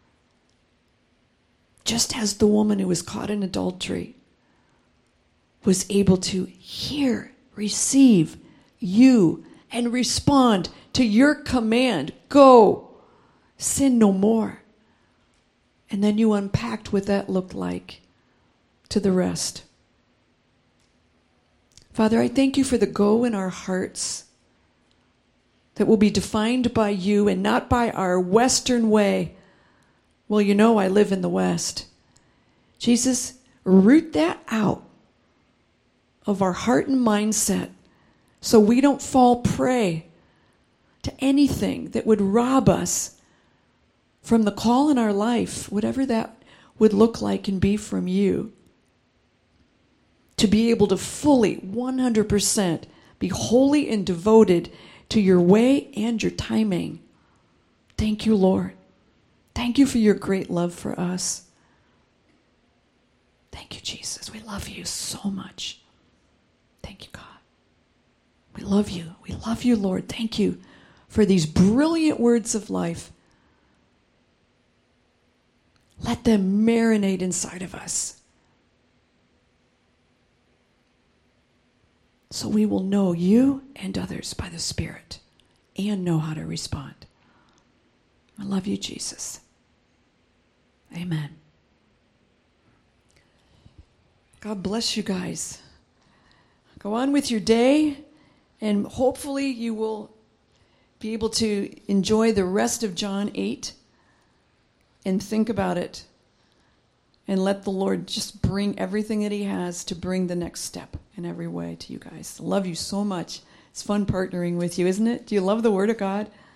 Just as the woman who was caught in adultery was able to hear, receive you, and respond to your command, go, sin no more. And then you unpacked what that looked like to the rest. Father, I thank you for the go in our hearts that will be defined by you and not by our Western way. Well, you know I live in the West. Jesus, root that out of our heart and mindset so we don't fall prey to anything that would rob us from the call in our life, whatever that would look like and be from you. To be able to fully, one hundred percent, be holy and devoted to your way and your timing. Thank you, Lord. Thank you for your great love for us. Thank you, Jesus. We love you so much. Thank you, God. We love you. We love you, Lord. Thank you for these brilliant words of life. Let them marinate inside of us, so we will know you and others by the Spirit and know how to respond. I love you, Jesus. Amen. God bless you guys. Go on with your day, and hopefully you will be able to enjoy the rest of John eight and think about it and let the Lord just bring everything that he has to bring the next step in every way to you guys. I love you so much. It's fun partnering with you, isn't it? Do you love the Word of God?